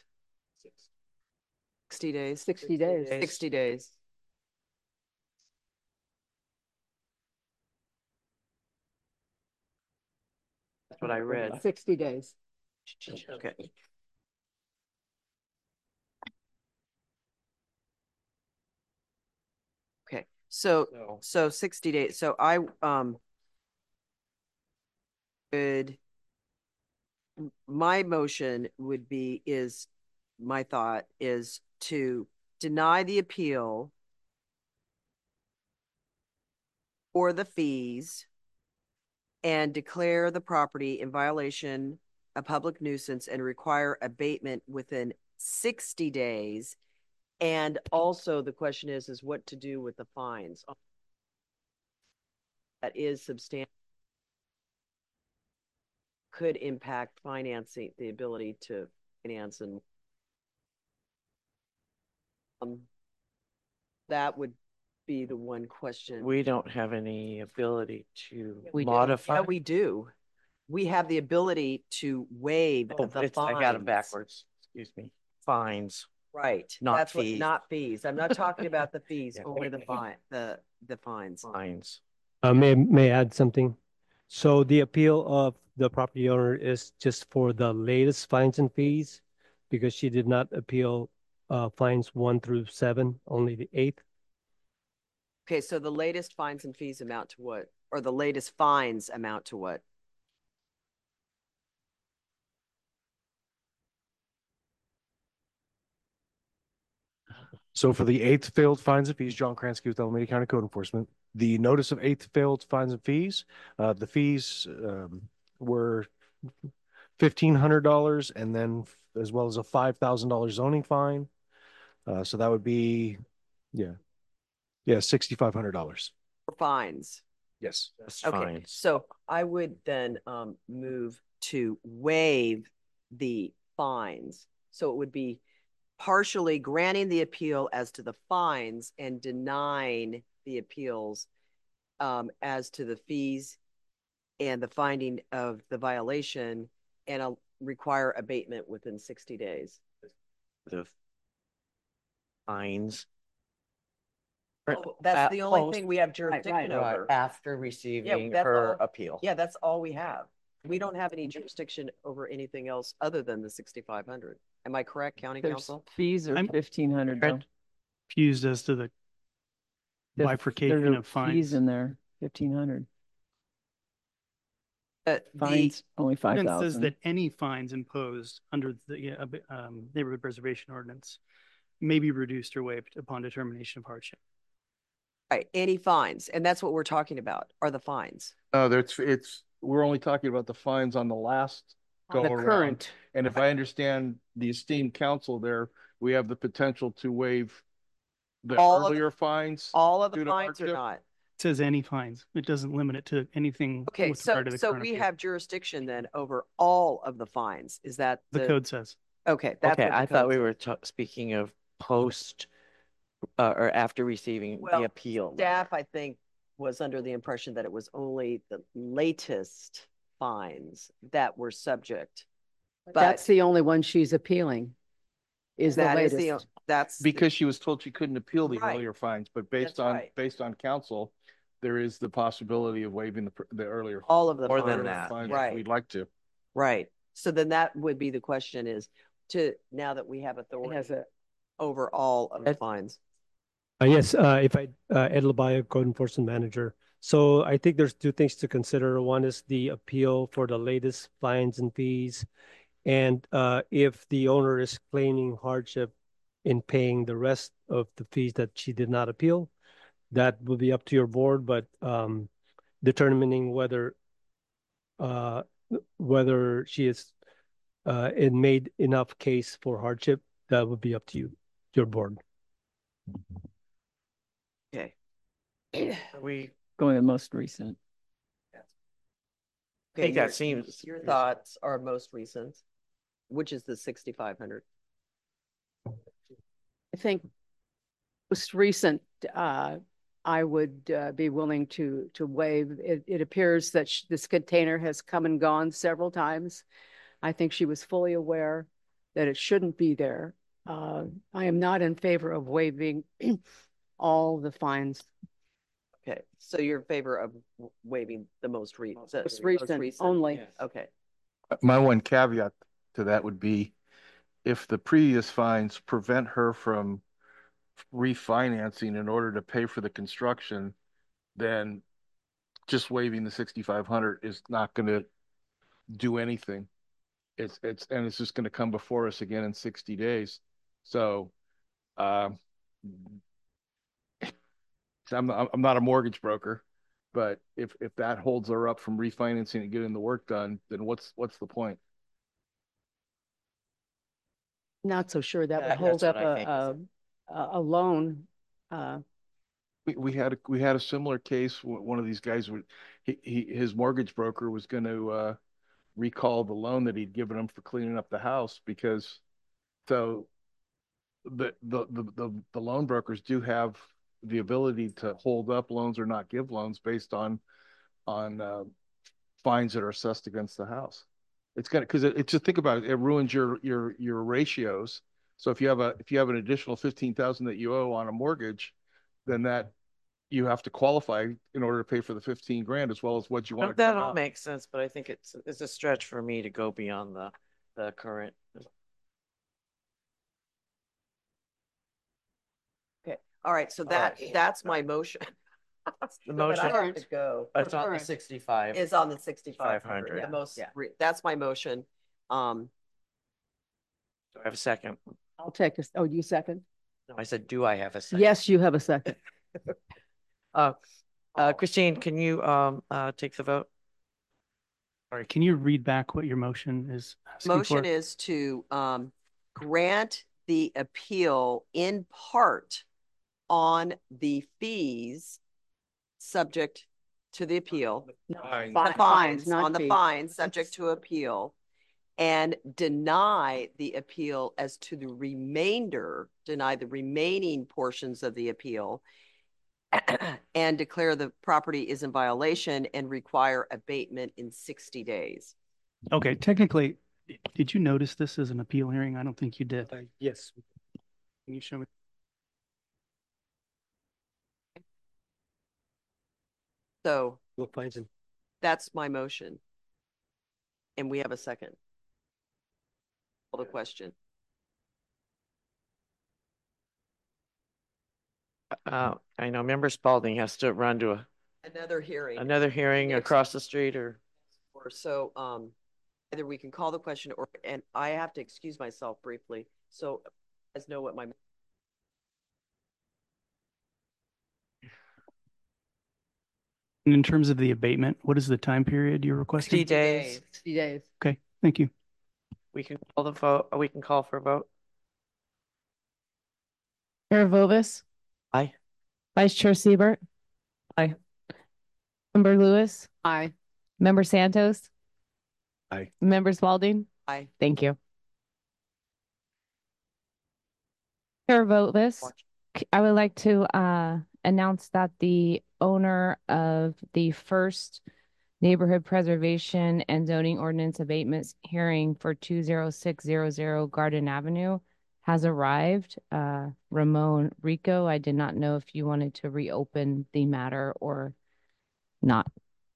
60 days? 60 days. 60 days. That's what I read. 60 days. Okay. Okay. So 60 days. So I would my motion would be my thought is to deny the appeal or the fees and declare the property in violation of public nuisance and require abatement within 60 days. And also the question is what to do with the fines. That is substantial. Could impact financing, the ability to finance, and that would be the one question. We don't have any ability to We do. modify. Yeah, we do. We have the ability to waive the fines. I got it backwards. Excuse me. Fines. Right. Not That's fees. Not fees. I'm not talking about the fees, Yeah. only the fines. Fines. May I add something? So the appeal of the property owner is just for the latest fines and fees because she did not appeal fines 1 through 7, only the 8th. Okay, so the latest fines and fees amount to what? Or the latest fines amount to what? So for the eighth failed fines and fees, John Kransky with Alameda County Code Enforcement, the notice of eighth failed fines and fees, the fees were $1,500 and then as well as a $5,000 zoning fine. So that would be, $6,500. For fines. Yes. That's Okay, fine. so I would then move to waive the fines. So it would be partially granting the appeal as to the fines and denying the appeals as to the fees and the finding of the violation, and require abatement within 60 days. The fines. That's the only Post- thing we have jurisdiction Right, over. after receiving that's her all. appeal. Yeah, that's all we have. We don't have any jurisdiction over anything else other than the 6,500. Am I correct, County There's Council? fees are I'm- 1,500 though. Confused as to the There's- bifurcation there are of fines. Fees in there, 1,500. The Fines, only It says 5,000. that any fines imposed under the neighborhood preservation ordinance may be reduced or waived upon determination of hardship. right, any fines, and that's what we're talking about, are the fines. We're only talking about the fines on the last go The around. current, And if I understand the esteemed council there, we have the potential to waive the All of the- earlier fines. All of the Due to fines or hardship? not? It says any fines. It doesn't limit it to anything Okay, with so regard to the current we appeal. have jurisdiction then over all of the fines. Is that The code says. Okay, that's Okay, what the I thought code we says. were speaking of post or after receiving Well, the appeal. Staff, I think, was under the impression that it was only the latest fines that were subject. that's the only one she's appealing, is the That is latest. that's Because she was told she couldn't appeal the Right. earlier fines, but That's right. based on council, there is the possibility of waiving the earlier. all of the More than fines. that, fines if Right. We'd like to. Right. So then that would be the question is now that we have It authority has a, over all of the Ed- fines. Yes, Ed Labayo, Code Enforcement Manager. So I think there's two things to consider. One is the appeal for the latest fines and fees. And if the owner is claiming hardship in paying the rest of the fees that she did not appeal, that will be up to your board, but determining whether she is it made enough case for hardship, that would be up to you, your board. Okay. We Going the most recent. I think that your- seems. Your thoughts are most recent, which is the 6,500. I think most recent, I would be willing to waive. It appears that this container has come and gone several times. I think she was fully aware that it shouldn't be there. I am not in favor of waiving all the fines. Okay, so you're in favor of waiving the most recent? Most recent only. Okay, My one caveat to that would be if the previous fines prevent her from refinancing in order to pay for the construction, then just waiving the 6,500 is not going to do anything. It's just going to come before us again in 60 days. So, I'm not a mortgage broker, but if that holds her up from refinancing and getting the work done, then what's the point? Not so sure that would That's hold up what I think a loan. We had a similar case. One of these guys his mortgage broker was going to recall the loan that he'd given him for cleaning up the house because the loan brokers do have the ability to hold up loans or not give loans based on fines that are assessed against the house. It's gonna because it just think about it. It ruins your ratios. So if you have an additional 15,000 that you owe on a mortgage, then that you have to qualify in order to pay for the 15 grand as well as what you want to. That all makes sense, but I think it's a stretch for me to go beyond the current. okay. All right, so that's my motion. The But motion- I have to go. It's on the current. 65. Is on the 6,500. 500. The most, Yeah. that's my motion. Do I have a second? I'll take this. Oh, you second? No, I said, do I have a second? Yes, you have a second. Christine, can you take the vote? Sorry, can you read back what your motion is asking Motion for? is to grant the appeal in part on the fees subject to the appeal. Fine. The fines, not on the fees. fines, subject to appeal, and deny the appeal as to the remainder, deny the remaining portions of the appeal, and declare the property is in violation and require abatement in 60 days. Okay, technically, did you notice this as an appeal hearing? I don't think you did. Yes. Can you show me? So We'll find some. that's my motion. And we have a second. Call the question. I know Member Spalding has to run to Another hearing. another hearing Next. across the street or. Or so either we can call the question or, and I have to excuse myself briefly. So you guys know what my And in terms of the abatement, what is the time period you're 60 requesting? days. 60 days. Okay, thank you. We can call the vote. We can call for a vote. Chair Vovis, Aye. Vice Chair Siebert. Aye. Member Lewis, Aye. Member Santos. Aye. Member Spalding. Aye. Thank you. Chair Vovis, I would like to announce that the owner of the first neighborhood preservation and zoning ordinance abatements hearing for 20600 Garden Avenue has arrived. Ramon Rico, I did not know if you wanted to reopen the matter or not.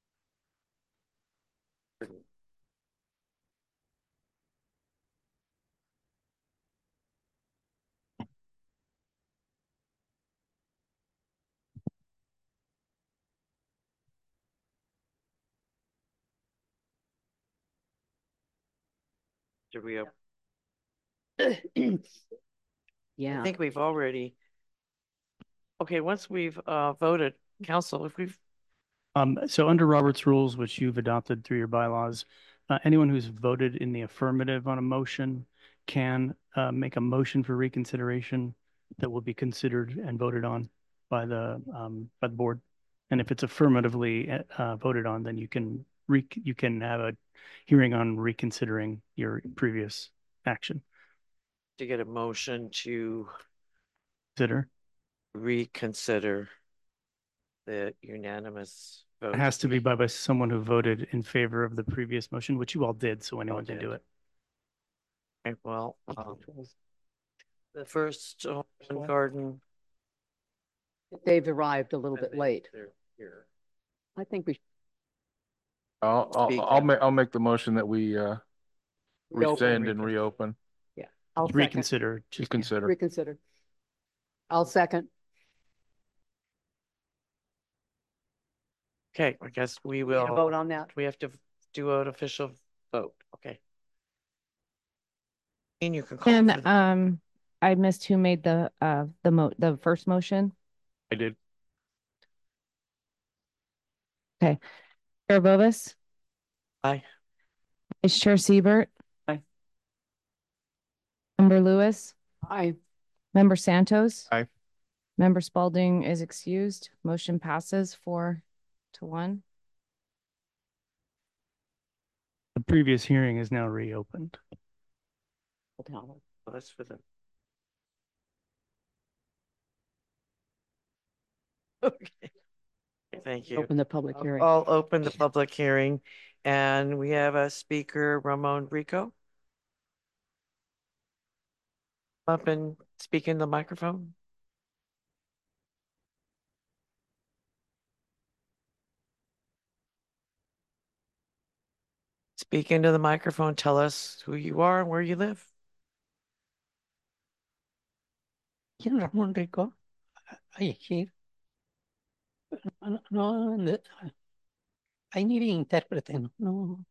Did we? Yeah. I think we've already. Okay, once we've voted, council, if we've. So under Robert's rules, which you've adopted through your bylaws, anyone who's voted in the affirmative on a motion can make a motion for reconsideration that will be considered and voted on by the board. And if it's affirmatively voted on, then you can have a hearing on reconsidering your previous action. To get a motion to Consider. reconsider the unanimous vote. It has to be by someone who voted in favor of the previous motion, which you all did, so anyone can do it. Okay, well, the first garden. They've arrived a little bit late. They're here. I think we I'll make the motion that we rescind and Reopen. reopen. I'll second. Reconsider. Just consider. Reconsider. I'll second. Okay, I guess we We need to will vote on that. We have to do an official vote. Okay. And you can call for the- And I missed who made the first motion. I did. Chair Vovis, Aye. Vice Chair Siebert. Aye. Member Lewis, Aye. Member Santos. Aye. Member Spalding is excused. Motion passes 4-1. The previous hearing is now reopened. Well, that's for the. Okay. Thank you. Open the public hearing. I'll open the public hearing and we have a speaker, Ramon Rico. Up and speak in the microphone. Speak into the microphone. Tell us who you are and where you live. Ramon Rico, I here. No, I need an interpreter. No,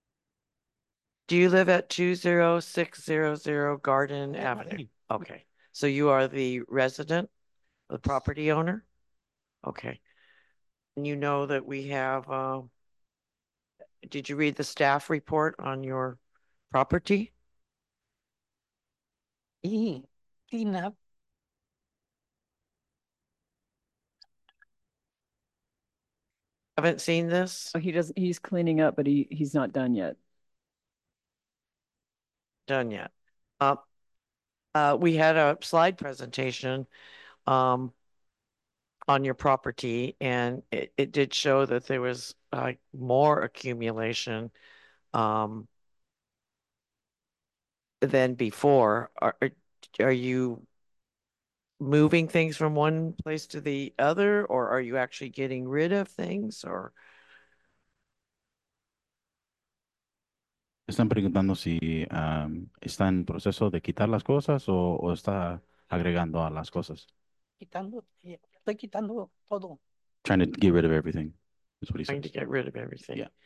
Do you live at 20600 Garden Avenue? Okay. So you are the resident, the property owner? Okay. And you know that we have, did you read the staff report on your property? Y clean up. Haven't seen this? Oh, he doesn't, he's cleaning up, but he's not done yet. Done yet. We had a slide presentation on your property, and it did show that there was more accumulation than before. Are you moving things from one place to the other, or are you actually getting rid of things, or? Están preguntando si está en proceso de quitar las cosas o está agregando a las cosas. Estoy quitando todo. Trying to get rid of everything, is what he Trying to says. get rid of everything. Yeah.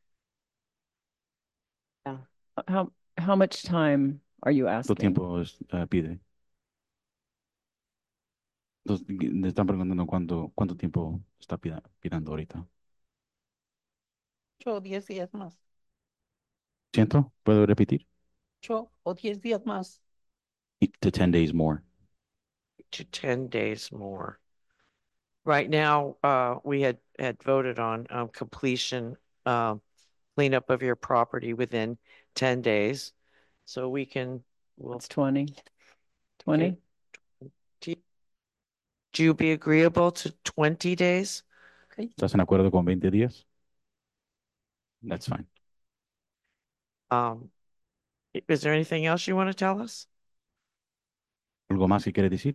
How much time are you ¿Cuánto asking? tiempo pide? Entonces, le están preguntando cuánto tiempo está pidiendo ahorita. 8 o 10 días más. ¿Siento? ¿Puedo repetir? 8 o 10 días más. To 10 days more. To 10 days more. Right now, we had voted on completion, cleanup of your property within 10 days. So we can, It's 20. 20? Do you be agreeable to 20 days? Okay. ¿Estás en acuerdo con 20 días? That's fine. Is there anything else you want to tell us? ¿Algo más que quiere decir?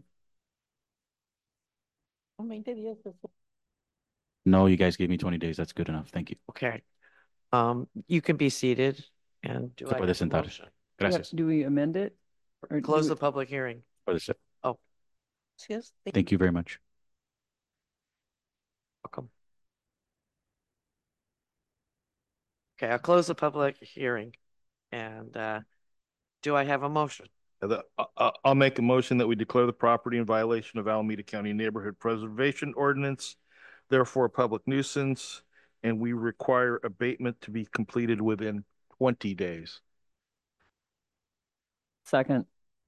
20 días. No, you guys gave me 20 days. That's good enough. Thank you. Okay. You can be seated, and do Se I puede have a sentar. motion? Gracias. Do we amend it? Or do Close we- the public hearing. Puede ser. Oh, Yes. Thank you very much. welcome. Okay, I'll close the public hearing. And do I have a motion? I'll make a motion that we declare the property in violation of Alameda County Neighborhood Preservation Ordinance, therefore a public nuisance, and we require abatement to be completed within 20 days. Second.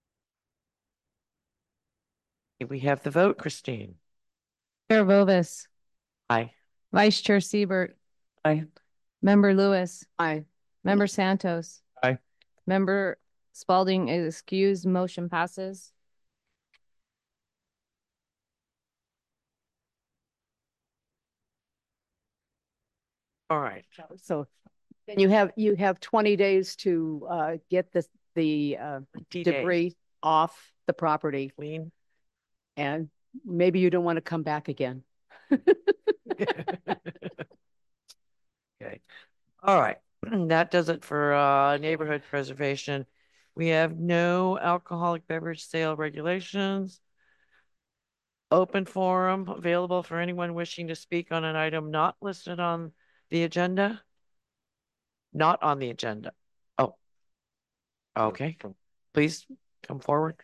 We have the vote, Christine. Chair Vovis, Aye. Vice Chair Siebert, Aye. Member Lewis, Aye. Member Santos. Aye. Member Spalding is excused, motion passes. All right. So then you have 20 days to get the 20 days. debris off the property, Clean. and maybe you don't want to come back again. Okay. All right. That does it for neighborhood preservation. We have no alcoholic beverage sale regulations. Open forum available for anyone wishing to speak on an item not listed on the agenda. Not on the agenda. Oh. Okay. Please come forward.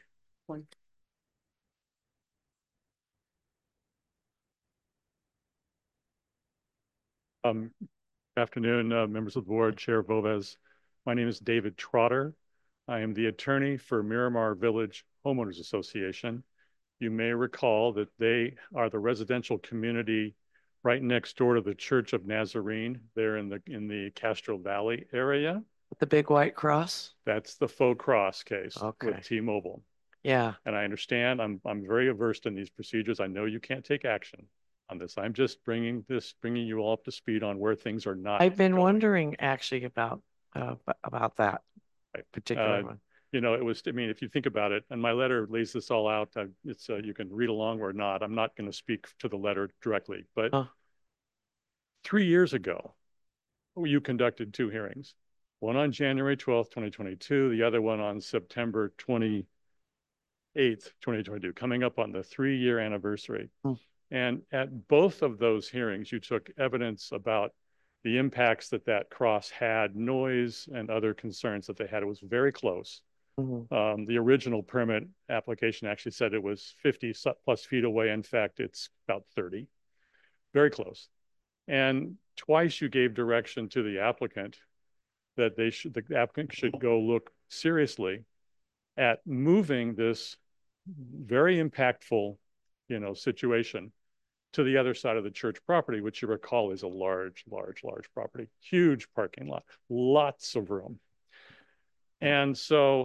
Afternoon, members of the board, Chair Voves. My name is David Trotter. I am the attorney for Miramar Village Homeowners Association. You may recall that they are the residential community right next door to the Church of Nazarene. They're in the Castro Valley area. The big white cross. That's the faux cross case Okay. with T-Mobile. Yeah. And I understand, I'm very averse in these procedures. I know you can't take action on this. I'm just bringing you all up to speed on where things are not. I've been going. wondering actually about that particular one. You know, if you think about it, and my letter lays this all out, you can read along or not. I'm not going to speak to the letter directly, but 3 years ago, you conducted 2 hearings, one on January 12th, 2022, the other one on September 28th, 2022, coming up on the 3-year anniversary. And at both of those hearings, you took evidence about the impacts that cross had, noise and other concerns that they had. It was very close. The original permit application actually said it was 50 plus feet away. In fact, it's about 30, very close. And twice you gave direction to the applicant that the applicant should go look seriously at moving this very impactful, situation to the other side of the church property, which you recall is a large property, huge parking lot, lots of room. And so,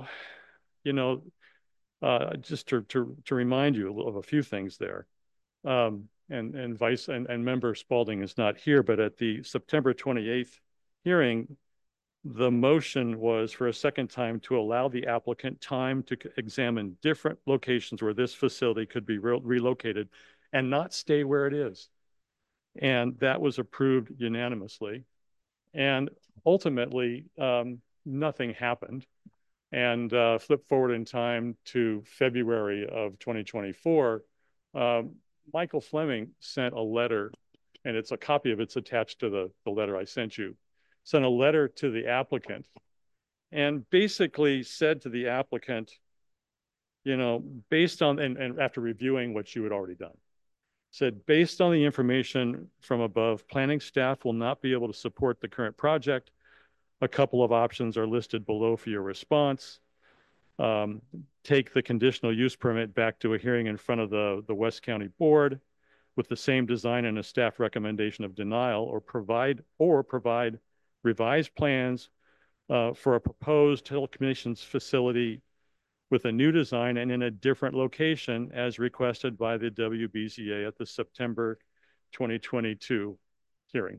just to remind you of a few things there, and Vice and Member Spalding is not here, but at the September 28th hearing, the motion was for a second time to allow the applicant time to examine different locations where this facility could be relocated and not stay where it is. And that was approved unanimously. And ultimately, nothing happened. And flip forward in time to February of 2024, Michael Fleming sent a letter, and it's a copy of it's attached to the letter I sent you, sent a letter to the applicant and basically said to the applicant, based on, and after reviewing what you had already done, said, based on the information from above, planning staff will not be able to support the current project. A couple of options are listed below for your response. Take the conditional use permit back to a hearing in front of the West County Board with the same design and a staff recommendation of denial, or provide revised plans for a proposed telecommunications facility with a new design and in a different location as requested by the WBZA at the September 2022 hearing.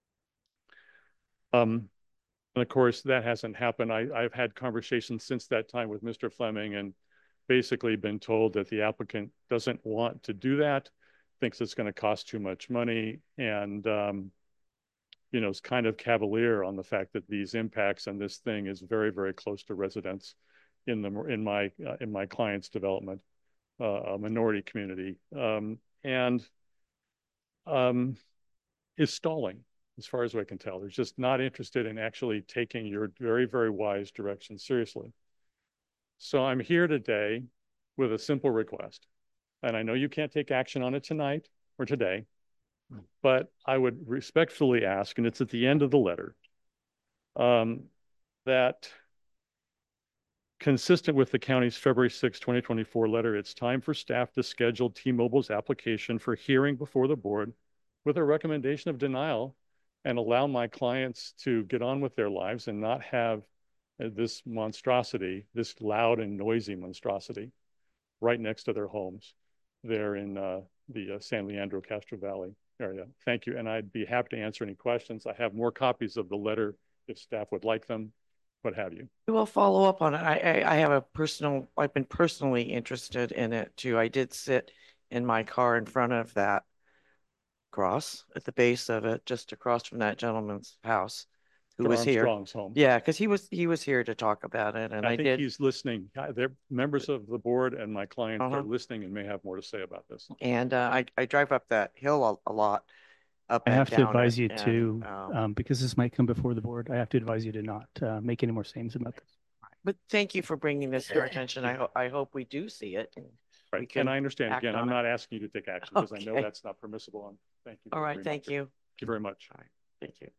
And of course, that hasn't happened. I've had conversations since that time with Mr. Fleming and basically been told that the applicant doesn't want to do that, thinks it's going to cost too much money, and is kind of cavalier on the fact that these impacts and this thing is very, very close to residents in my client's development, a minority community, and is stalling. As far as I can tell, they're just not interested in actually taking your very, very wise direction seriously. So I'm here today with a simple request. And I know you can't take action on it tonight or today, but I would respectfully ask, and it's at the end of the letter, that consistent with the county's February 6, 2024 letter, it's time for staff to schedule T-Mobile's application for hearing before the board with a recommendation of denial, and allow my clients to get on with their lives and not have this monstrosity, this loud and noisy monstrosity right next to their homes there in the San Leandro Castro Valley area. Thank you. And I'd be happy to answer any questions. I have more copies of the letter if staff would like them, what have you. We'll follow up on it. I've been personally interested in it too. I did sit in my car in front of that cross at the base of it, just across from that gentleman's house who was here. Armstrong's home. Yeah, because he was here to talk about it, and I think he's listening. They're members of the board, and my clients are listening and may have more to say about this. And I drive up that hill a lot. Up I and have to down advise it, you and, to, because this might come before the board, I have to advise you to not make any more statements about this. But thank you for bringing this to our attention. I hope we do see it. Right. And I understand, again, I'm not asking you to take action because I know Okay. that's not permissible. And thank you. All right, thank you. Thank you very much. All right, thank you.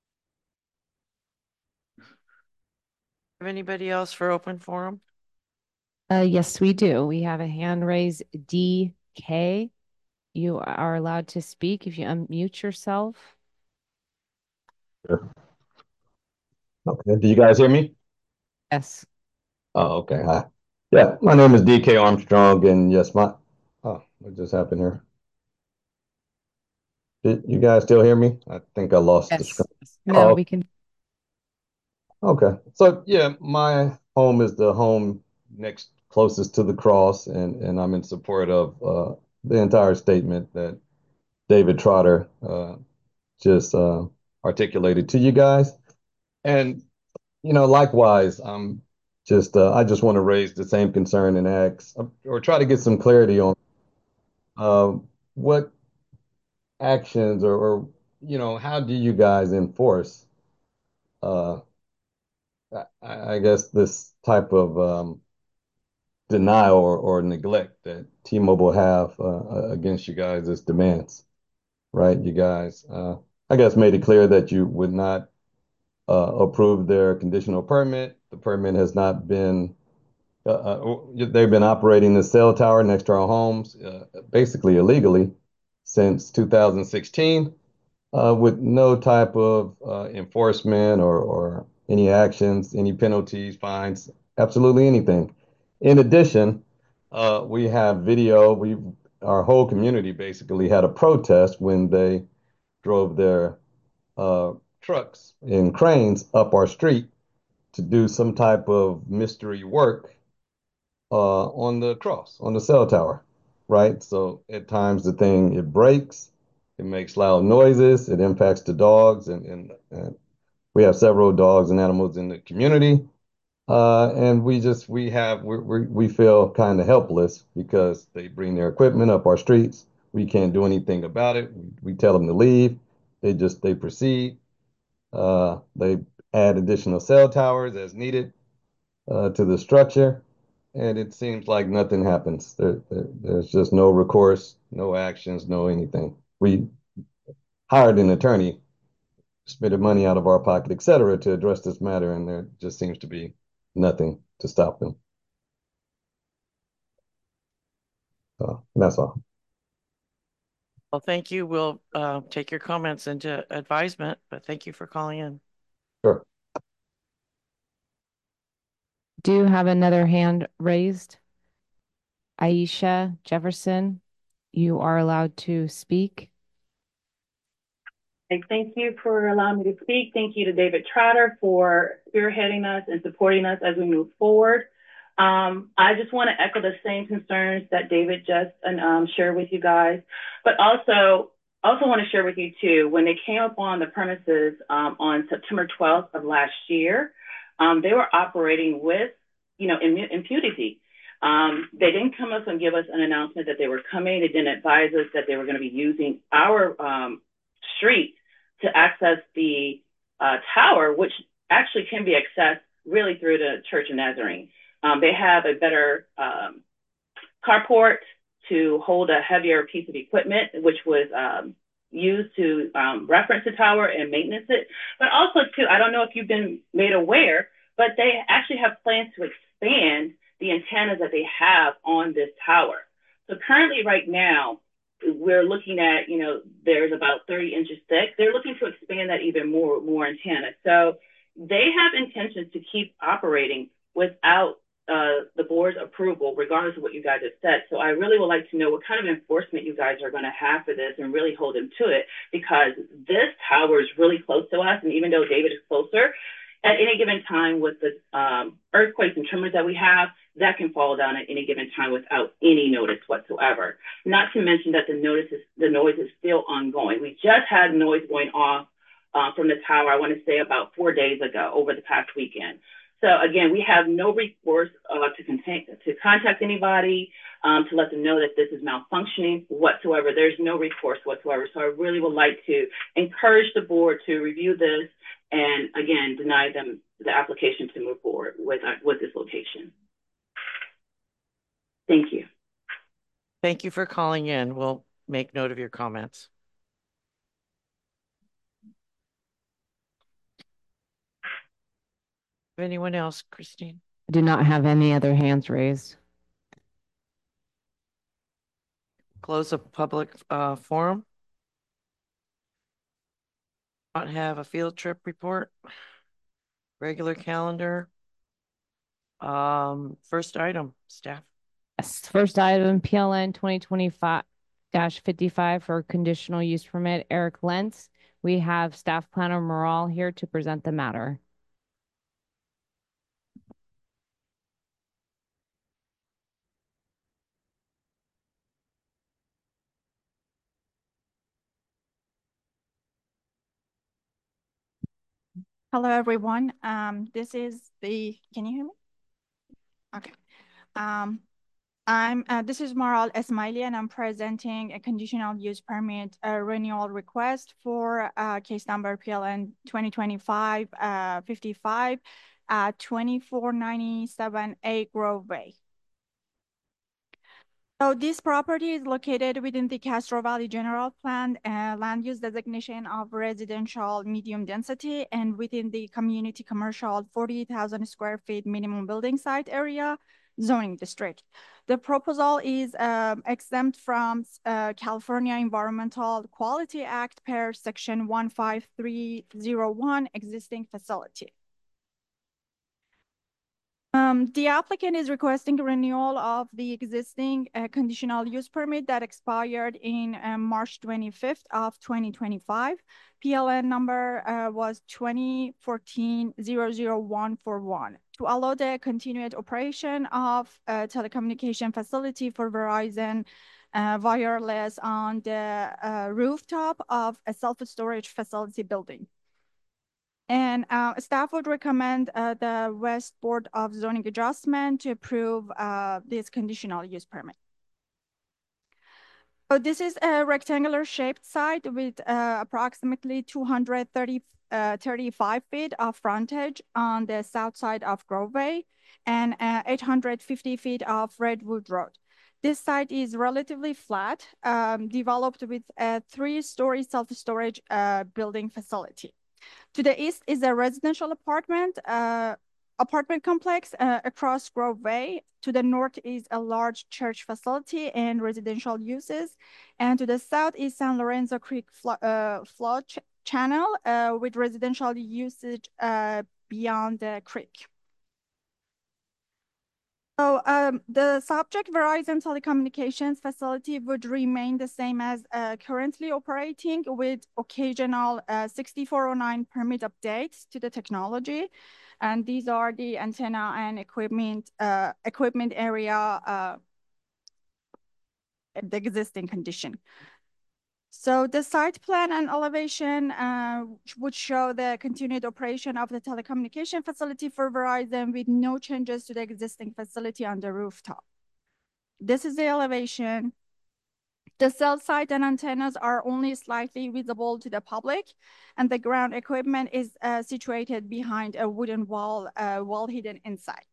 Have anybody else for open forum? Yes, we do. We have a hand raised, DK. You are allowed to speak if you unmute yourself. Sure. Okay. Do you guys hear me? Yes. Oh, okay. Hi. Yeah, my name is DK Armstrong, and yes, oh, what just happened here? Did you guys still hear me? I think I lost the Yes. screen. No, Oh, we can. okay. So yeah, my home is the home next closest to the cross, and I'm in support of the entire statement that David Trotter just articulated to you guys. And likewise, I just want to raise the same concern and ask or try to get some clarity on what actions or how do you guys enforce I guess this type of denial or neglect that T-Mobile have against you guys' demands, right? You guys, I guess, made it clear that you would not approve their conditional permit. The permit has not been, they've been operating the cell tower next to our homes, basically illegally since 2016, with no type of enforcement or any actions, any penalties, fines, absolutely anything. In addition, we have video. Our whole community basically had a protest when they drove their trucks in cranes up our street to do some type of mystery work on the cross, on the cell tower, right? So at times the thing, it breaks, it makes loud noises, it impacts the dogs, and we have several dogs and animals in the community. And we feel kind of helpless because they bring their equipment up our streets. We can't do anything about it. We tell them to leave. They proceed. They add additional cell towers as needed to the structure, and it seems like nothing happens. There's just no recourse, no actions, no anything. We hired an attorney, spent money out of our pocket, et cetera, to address this matter, and there just seems to be nothing to stop them. So that's all. Well, thank you. We'll take your comments into advisement, but thank you for calling in. Sure. Do you have another hand raised? Aisha Jefferson, you are allowed to speak. Thank you for allowing me to speak. Thank you to David Trotter for spearheading us and supporting us as we move forward. I just want to echo the same concerns that David just shared with you guys, but also want to share with you too, when they came up on the premises on September 12th of last year, they were operating with, impunity. They didn't come up and give us an announcement that they were coming. They didn't advise us that they were going to be using our street to access the tower, which actually can be accessed really through the Church of Nazarene. They have a better carport to hold a heavier piece of equipment, which was used to reference the tower and maintenance it. But also, too, I don't know if you've been made aware, but they actually have plans to expand the antennas that they have on this tower. So currently, right now, we're looking at, there's about 30 inches thick. They're looking to expand that even more antennas. So they have intentions to keep operating without the board's approval, regardless of what you guys have said. So I really would like to know what kind of enforcement you guys are going to have for this and really hold them to it, because this tower is really close to us. And even though David is closer, at any given time with the earthquakes and tremors that we have, that can fall down at any given time without any notice whatsoever. Not to mention that the noise is still ongoing. We just had noise going off from the tower, I want to say about 4 days ago, over the past weekend. So again, we have no recourse to contact anybody, to let them know that this is malfunctioning whatsoever. There's no recourse whatsoever. So I really would like to encourage the board to review this and again, deny them the application to move forward with this location. Thank you. Thank you for calling in. We'll make note of your comments. Anyone else, Christine? I do not have any other hands raised. Close a public forum. Not have a field trip report. Regular calendar. First item, staff. Yes, first item, PLN 2025-55 for conditional use permit, Eric Lentz. We have staff planner Morale here to present the matter. Hello, everyone. This is can you hear me? Okay. This is Maral Esmaili, and I'm presenting a conditional use permit renewal request for case number PLN 2025-55. at 2497A Grove Way. So this property is located within the Castro Valley General Plan land use designation of residential medium density and within the community commercial 40,000 square feet minimum building site area zoning district. The proposal is exempt from California Environmental Quality Act per section 15301 existing facility. The applicant is requesting renewal of the existing conditional use permit that expired in March 25th of 2025. PLN number was 2014-00141 to allow the continued operation of a telecommunication facility for Verizon wireless on the rooftop of a self-storage facility building. And staff would recommend the West Board of Zoning Adjustment to approve this conditional use permit. So this is a rectangular shaped site with approximately 235 feet of frontage on the south side of Grove Way and 850 feet of Redwood Road. This site is relatively flat, developed with a 3-story self-storage building facility. To the east is a residential apartment complex across Grove Way. To the north is a large church facility and residential uses. And to the south is San Lorenzo Creek flood channel with residential usage beyond the creek. So the subject Verizon telecommunications facility would remain the same as currently operating with occasional 6409 permit updates to the technology. And these are the antenna and equipment area, the existing condition. So the site plan and elevation would show the continued operation of the telecommunication facility for Verizon with no changes to the existing facility on the rooftop. This is the elevation. The cell site and antennas are only slightly visible to the public, and the ground equipment is situated behind a wooden wall, hidden inside.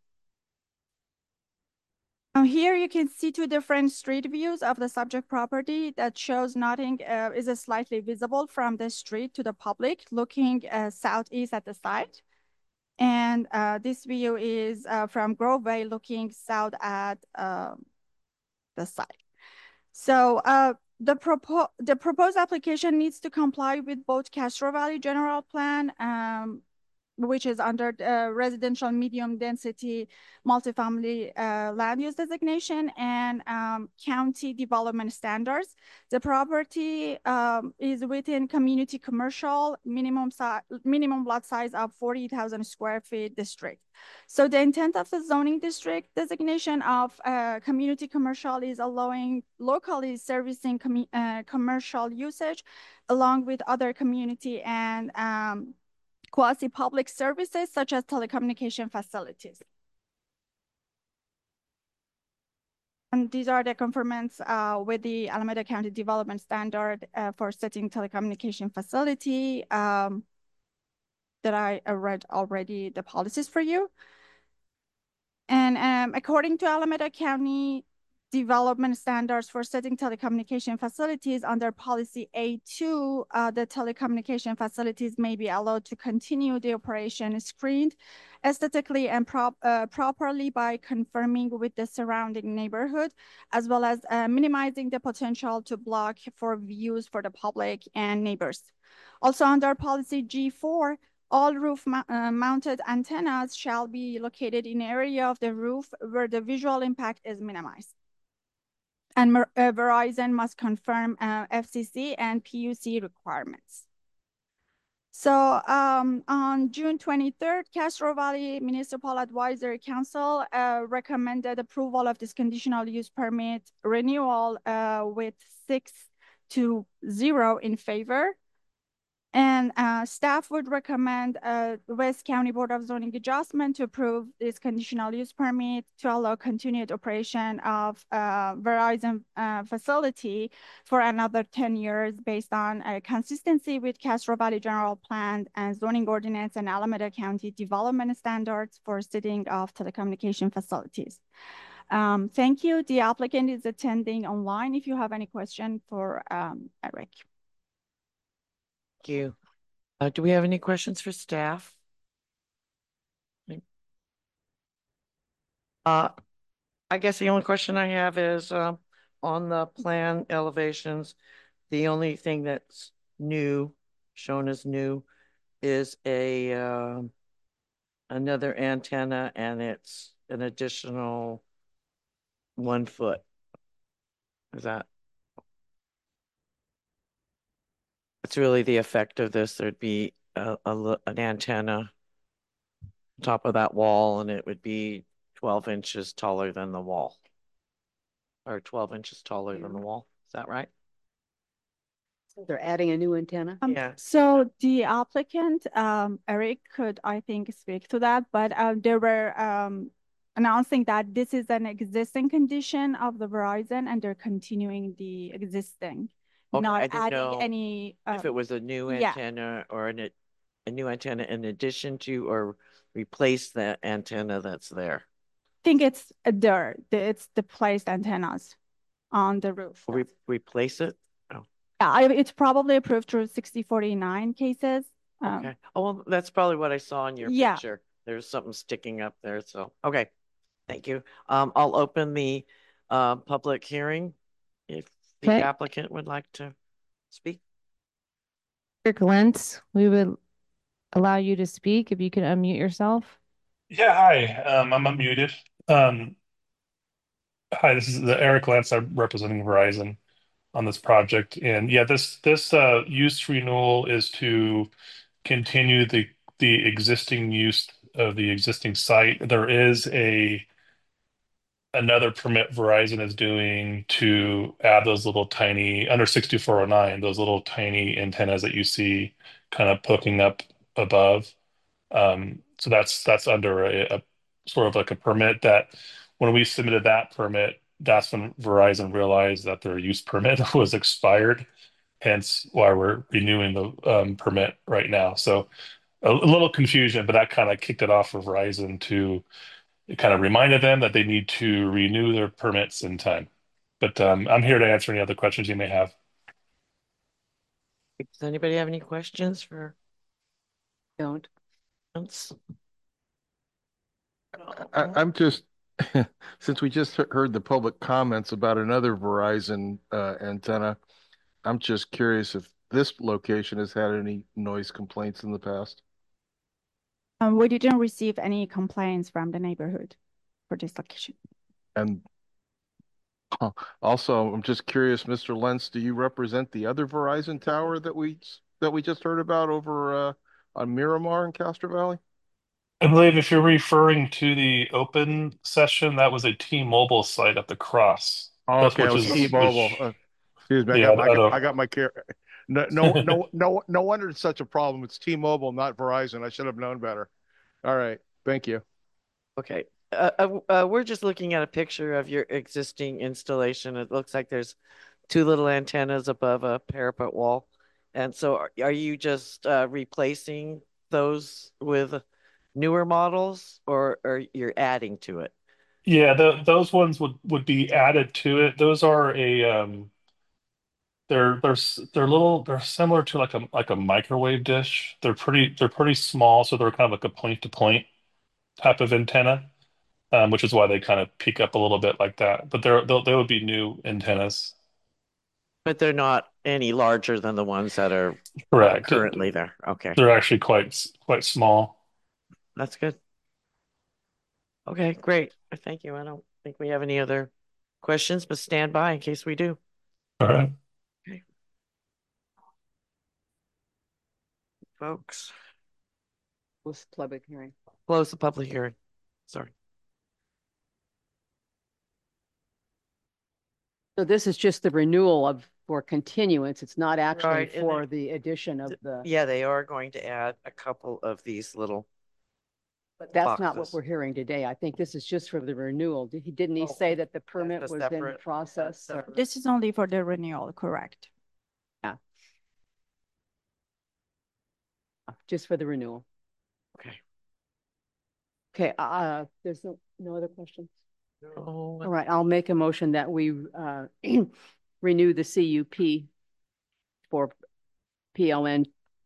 Now here you can see 2 different street views of the subject property that shows nothing is slightly visible from the street to the public, looking southeast at the site. And this view is from Grove Way looking south at the site. So the proposed application needs to comply with both Castro Valley General Plan, which is under the residential medium density multifamily land use designation and county development standards. The property is within community commercial minimum lot size of 40,000 square feet district. So the intent of the zoning district designation of community commercial is allowing locally servicing commercial usage along with other community and quasi-public services such as telecommunication facilities. And these are the conformance with the Alameda County Development Standard for setting telecommunication facility that I read already the policies for you. And according to Alameda County Development Standards for setting telecommunication facilities under policy A2, the telecommunication facilities may be allowed to continue the operation screened aesthetically and properly by conforming with the surrounding neighborhood, as well as minimizing the potential to block for views for the public and neighbors. Also under policy G4, all roof mounted antennas shall be located in an area of the roof where the visual impact is minimized. And Verizon must confirm FCC and PUC requirements. So on June 23rd, Castro Valley Municipal Advisory Council recommended approval of this conditional use permit renewal with 6-0 in favor. And staff would recommend West County Board of Zoning Adjustment to approve this conditional use permit to allow continued operation of Verizon facility for another 10 years based on consistency with Castro Valley General Plan and zoning ordinance and Alameda County development standards for setting of telecommunication facilities. Thank you. The applicant is attending online. If you have any question for Eric. Thank you. Do we have any questions for staff? I guess the only question I have is on the plan elevations, the only thing that's new, shown as new, is a another antenna, and it's an additional 1 foot. Is that? It's really the effect of this. There'd be an antenna on top of that wall, and it would be 12 inches taller than the wall. Or 12 inches taller than the wall. Is that right? So they're adding a new antenna? Yeah. So the applicant, Eric, could, I think, speak to that, but they were announcing that this is an existing condition of the Verizon and they're continuing the existing, Okay, I not didn't adding know any. if it was a new yeah. antenna or a new antenna in addition to or replace the antenna that's there. I think it's it's the placed antennas on the roof. Replace it? Oh. Yeah, it's probably approved through 6049 cases. Okay. Oh, well, that's probably what I saw in your yeah. picture. There's something sticking up there. So, okay. Thank you. I'll open the public hearing if the applicant would like to speak. Mr. Lentz, we would allow you to speak if you could unmute yourself. Yeah, hi. I'm unmuted. Hi, this is Eric Lentz. I'm representing Verizon on this project. And yeah, this use renewal is to continue the existing use of the existing site. There is another permit Verizon is doing to add those little tiny, under 6409, those little tiny antennas that you see kind of poking up above. So that's under a sort of like a permit that when we submitted that permit, that's when Verizon realized that their use permit was expired, hence why we're renewing the permit right now. So a little confusion, but that kind of kicked it off for Verizon to it kind of reminded them that they need to renew their permits in time. But I'm here to answer any other questions you may have. Does anybody have any questions for? Don't. I'm just, since we just heard the public comments about another Verizon antenna, I'm just curious if this location has had any noise complaints in the past. We didn't receive any complaints from the neighborhood for this location. And also, I'm just curious, Mr. Lentz, do you represent the other Verizon tower that we just heard about over on Miramar in Castro Valley? I believe if you're referring to the open session, that was a T-Mobile site at the cross. Oh, okay, it was T-Mobile. Excuse me, yeah, I got my care. No wonder it's such a problem. It's T-Mobile, not Verizon. I should have known better. All right, thank you. Okay. We're just looking at a picture of your existing installation. It looks like there's 2 little antennas above a parapet wall. And so are you just replacing those with newer models or you're adding to it? Yeah, those ones would be added to it. Those are they're similar to like a microwave dish. They're pretty small, so they're kind of like a point to point type of antenna. Which is why they kind of peak up a little bit like that. But they would be new antennas. But they're not any larger than the ones that are correct currently there. Okay. They're actually quite small. That's good. Okay, great. Thank you. I don't think we have any other questions, but stand by in case we do. All right. Okay. Folks. Close the public hearing. Close the public hearing. Sorry. So this is just the renewal of for continuance. It's not actually Right, and for the addition of the, Yeah, they are going to add a couple of these little, but that's not what boxes. we're hearing today. I think this is just for the renewal. Didn't he Oh, say that the permit that's a was in separate- process? that's or- This is only for the renewal, correct? Yeah. Just for the renewal. Okay. Okay, there's no other questions? No. All right, I'll make a motion that we renew the CUP for PLN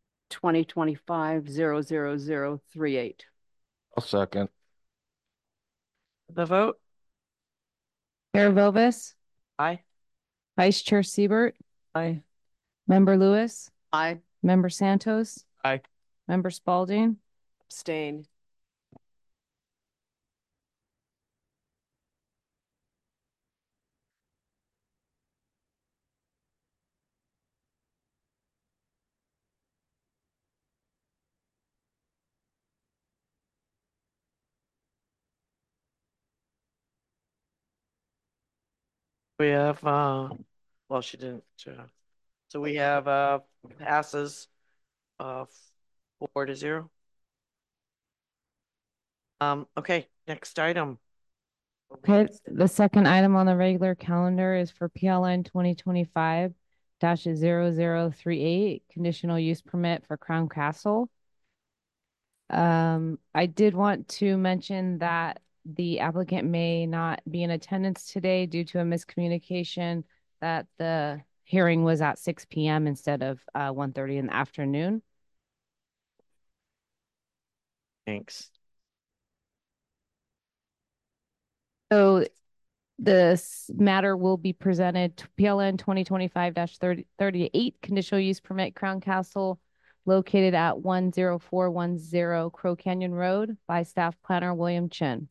2025-00038. I'll second. The vote? Chair Vilves, Aye. Vice Chair Siebert, Aye. Member Lewis, Aye. Member Santos, Aye. Member Spalding, Abstain. We have, well, she didn't, so we have, passes, 4-0. Okay, next item. Okay, the second item on the regular calendar is for PLN 2025-0038, conditional use permit for Crown Castle. I did want to mention that the applicant may not be in attendance today due to a miscommunication that the hearing was at 6 p.m. instead of 1:30 in the afternoon. Thanks. So this matter will be presented to PLN 2025-38 conditional use permit Crown Castle located at 10410 Crow Canyon Road by staff planner William Chin.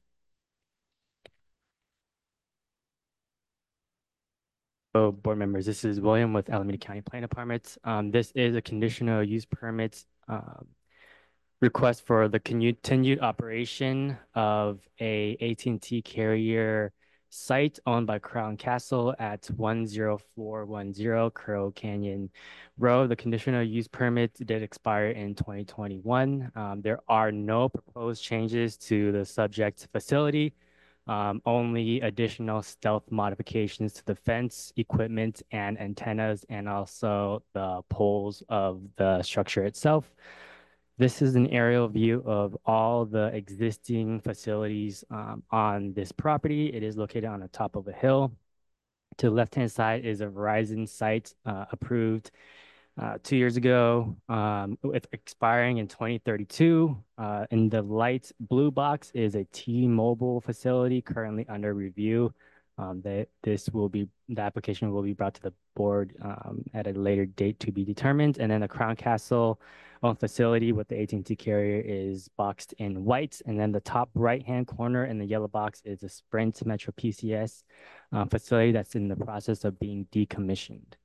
So board members, this is William with Alameda County Planning Department. This is a conditional use permit request for the continued operation of a AT&T carrier site owned by Crown Castle at 10410 Crow Canyon Road. The conditional use permit did expire in 2021. There are no proposed changes to the subject facility. Only additional stealth modifications to the fence, equipment, and antennas, and also the poles of the structure itself. This is an aerial view of all the existing facilities on this property. It is located on the top of a hill. To the left-hand side is a Verizon site approved 2 years ago, with expiring in 2032. In the light blue box is a T-Mobile facility currently under review. The application will be brought to the board at a later date to be determined. And then the Crown Castle facility with the AT&T carrier is boxed in white. And then the top right-hand corner in the yellow box is a Sprint Metro PCS facility that's in the process of being decommissioned.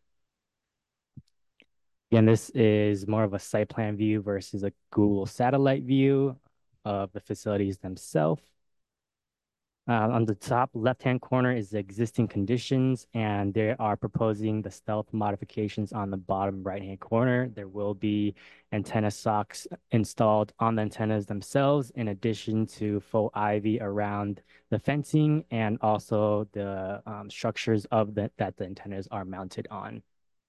Again, this is more of a site plan view versus a Google satellite view of the facilities themselves. On the top left-hand corner is the existing conditions, and they are proposing the stealth modifications on the bottom right-hand corner. There will be antenna socks installed on the antennas themselves, in addition to faux ivy around the fencing and also the structures of that the antennas are mounted on.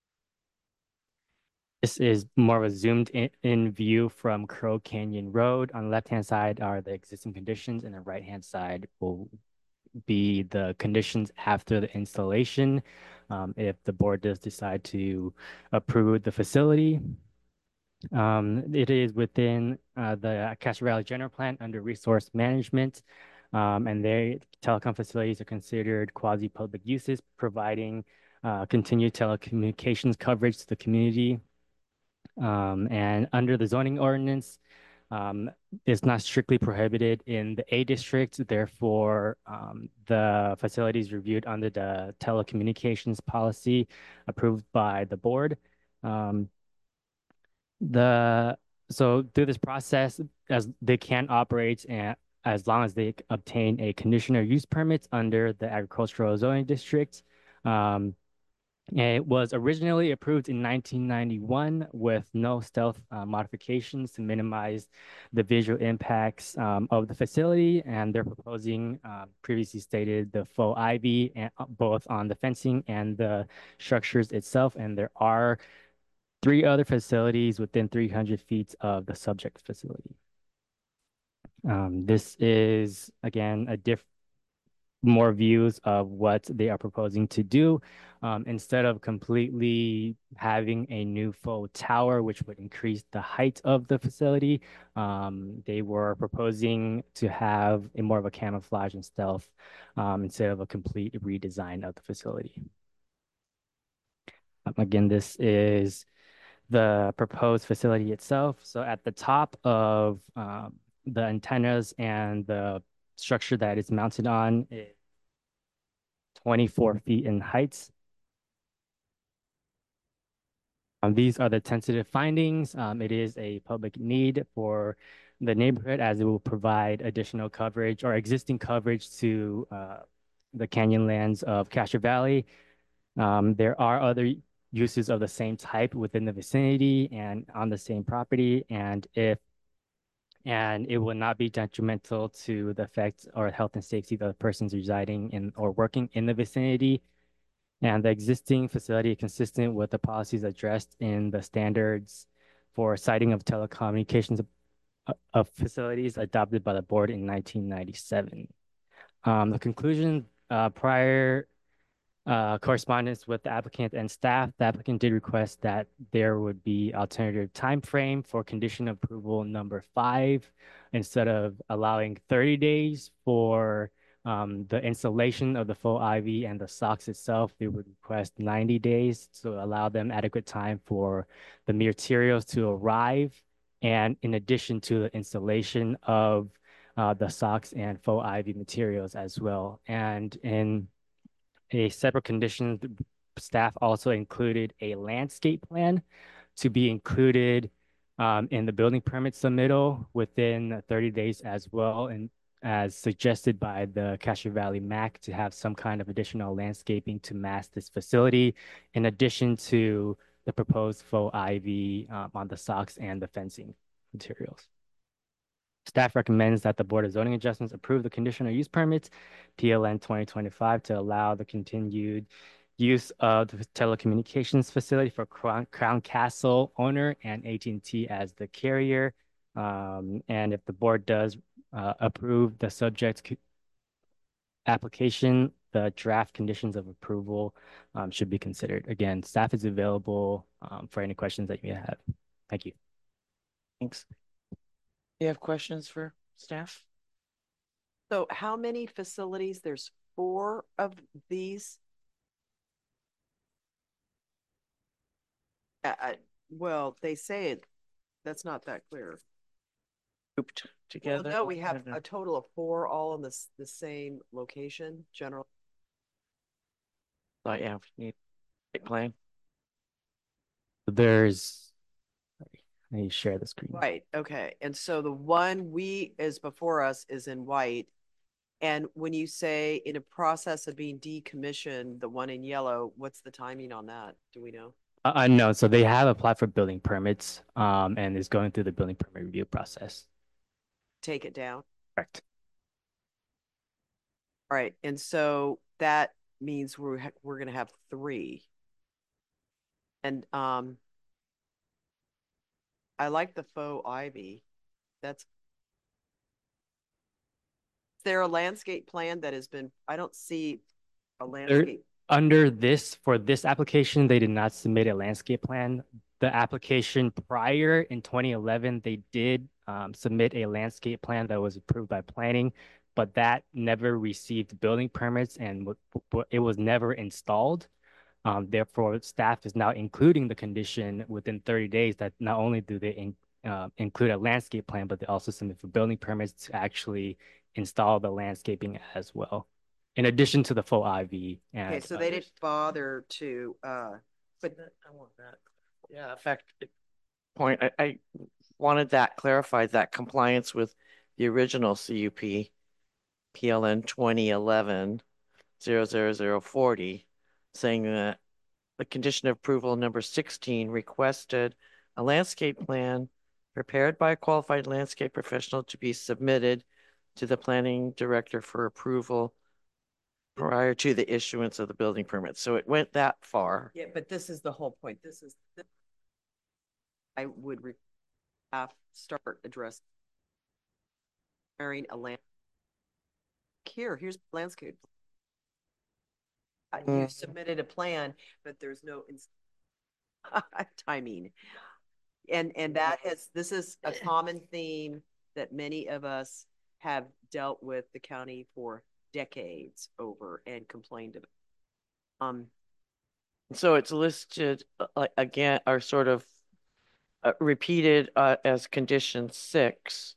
This is more of a zoomed in view from Crow Canyon Road. On the left-hand side are the existing conditions, and the right-hand side will be the conditions after the installation, if the board does decide to approve the facility. It is within the Castro Valley General Plan under resource management, and telecom facilities are considered quasi-public uses, providing continued telecommunications coverage to the community. And under the zoning ordinance, it's not strictly prohibited in the A district. Therefore, the facilities reviewed under the telecommunications policy approved by the board. So through this process, as they can operate as long as they obtain a conditional use permit under the agricultural zoning district. It was originally approved in 1991 with no stealth modifications to minimize the visual impacts of the facility, and they're proposing, previously stated, the faux ivy both on the fencing and the structures itself. And there are 3 other facilities within 300 feet of the subject facility. This is, again, more views of what they are proposing to do. Instead of completely having a new faux tower, which would increase the height of the facility, they were proposing to have a more of a camouflage and stealth instead of a complete redesign of the facility. Again, this is the proposed facility itself. So at the top of the antennas and the structure that it's mounted on is 24 feet in height. These are the tentative findings. It is a public need for the neighborhood as it will provide additional coverage or existing coverage to the canyon lands of Castro Valley. There are other uses of the same type within the vicinity and on the same property, and it will not be detrimental to the effects or health and safety of the persons residing in or working in the vicinity. And the existing facility is consistent with the policies addressed in the standards for siting of telecommunications of facilities adopted by the board in 1997. The conclusion, prior correspondence with the applicant and staff, the applicant did request that there would be alternative time frame for condition approval number 5. Instead of allowing 30 days for the installation of the faux ivy and the socks itself, they would request 90 days to allow them adequate time for the materials to arrive, and in addition to the installation of the socks and faux ivy materials as well. And in a separate condition, the staff also included a landscape plan to be included in the building permit submittal within 30 days as well, and as suggested by the Castro Valley MAC, to have some kind of additional landscaping to mask this facility, in addition to the proposed faux ivy on the socks and the fencing materials. Staff recommends that the Board of Zoning Adjustments approve the conditional use permits, PLN 2025, to allow the continued use of the telecommunications facility for Crown Castle owner and AT&T as the carrier. And if the board does approve the subject application, the draft conditions of approval should be considered. Again, staff is available for any questions that you may have. Thank you. Thanks. You have questions for staff? So how many facilities? There's 4 of these. Well, they say it. That's not that clear. Grouped together? Well, no, we have a total of 4 all in the same location, general. Oh, yeah, we need a plan. There's, let me share the screen. Right. Okay. And so the one is before us is in white. And when you say in a process of being decommissioned, the one in yellow, what's the timing on that? Do we know? No, so they have applied for building permits and is going through the building permit review process. Take it down. Correct. All right. And so that means we're going to have 3. And I like the faux ivy. Is there a landscape plan that has been, I don't see a landscape. For this application, they did not submit a landscape plan. The application prior in 2011, they did submit a landscape plan that was approved by planning, but that never received building permits and it was never installed. Therefore, staff is now including the condition within 30 days that not only do they include a landscape plan, but they also submit for building permits to actually install the landscaping as well, in addition to the faux ivy. Okay, so they didn't bother to, but I want that. Yeah, in fact, point, I wanted that clarified, that compliance with the original CUP, PLN 2011 00040, saying that the condition of approval number 16 requested a landscape plan prepared by a qualified landscape professional to be submitted to the planning director for approval prior to the issuance of the building permit. So it went that far. Yeah, but this is the whole point. I would have start address a land. Here's landscape. You submitted a plan, but there's no timing. And this is a common theme that many of us have dealt with the county for decades over and complained about. So it's listed again, or sort of repeated as condition 6.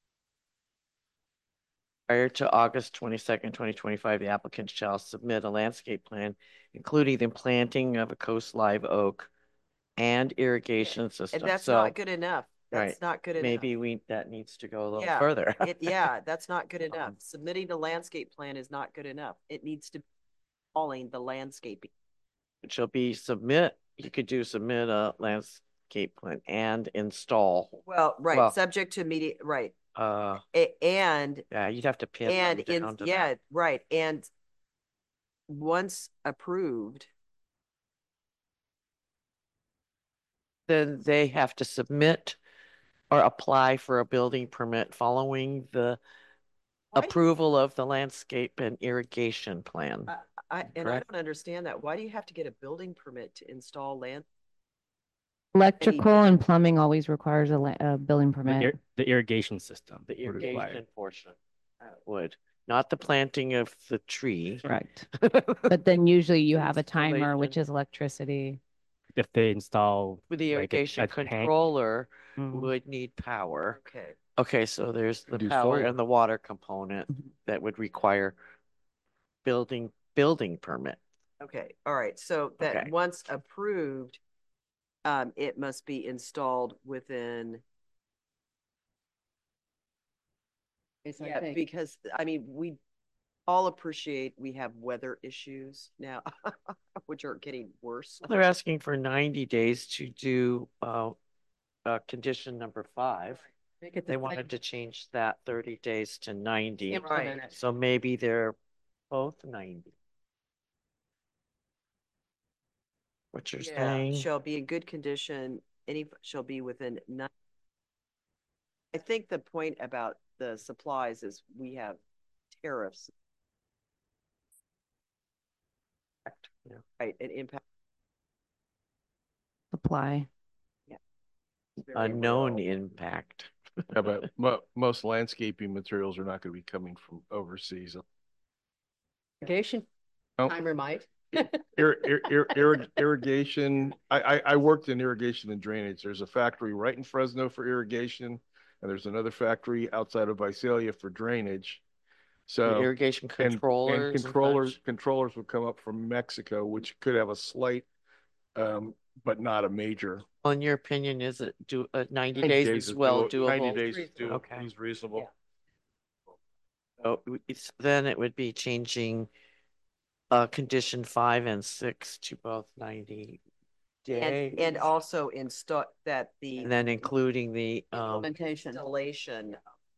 Prior to August 22nd, 2025, the applicant shall submit a landscape plan, including the planting of a coast live oak and irrigation system. And that's not good enough. That's not good enough. Maybe that needs to go a little further. That's not good enough. Submitting a landscape plan is not good enough. It needs to be calling the landscaping. It shall be you could submit a landscape plan and install. Well, right. Subject to immediate, right. And you'd have to pin and down to that. Right. And once approved, then they have to submit or apply for a building permit following the approval of the landscape and irrigation plan. I don't understand that. Why do you have to get a building permit to install land? Electrical and plumbing always requires a building permit. The irrigation system. The irrigation portion would, not the planting of the tree. Correct. But then usually you have a timer, which is electricity. If they install with the irrigation controller would need power. Okay. Okay, so there's the power and the water component that would require building permit. Okay. All right. So that once approved, it must be installed within. Yeah, because I mean, we all appreciate we have weather issues now, which are getting worse. They're asking for 90 days to do condition number 5. They wanted to change that 30 days to 90. Right. So maybe they're both 90. What you're saying? Shall be in good condition. Shall be within 9. I think the point about the supplies is we have tariffs. Right, an impact. Supply. Yeah. Unknown impact. Yeah, but most landscaping materials are not going to be coming from overseas. Irrigation. Timer might. Irrigation. I worked in irrigation and drainage. There's a factory right in Fresno for irrigation, and there's another factory outside of Visalia for drainage. So the irrigation controllers and controllers would come up from Mexico, which could have a slight, but not a major. Well, in your opinion, is it 90 days is well doable? 90 days is doable. Okay. Is reasonable. Yeah. So then it would be changing condition 5 and 6 to both 90 days. And also install that and then including the implementation. Installation.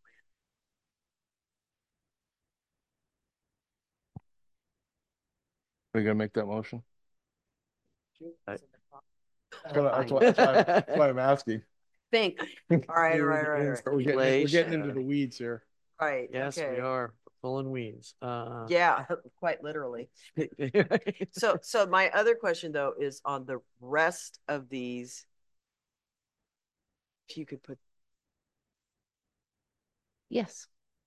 Are you gonna make that motion? That's why I'm asking. Think. All right. We're getting into the weeds here. Right. Yes, we are pulling weeds. Yeah, quite literally. So my other question though is on the rest of these. If you could put. Yes.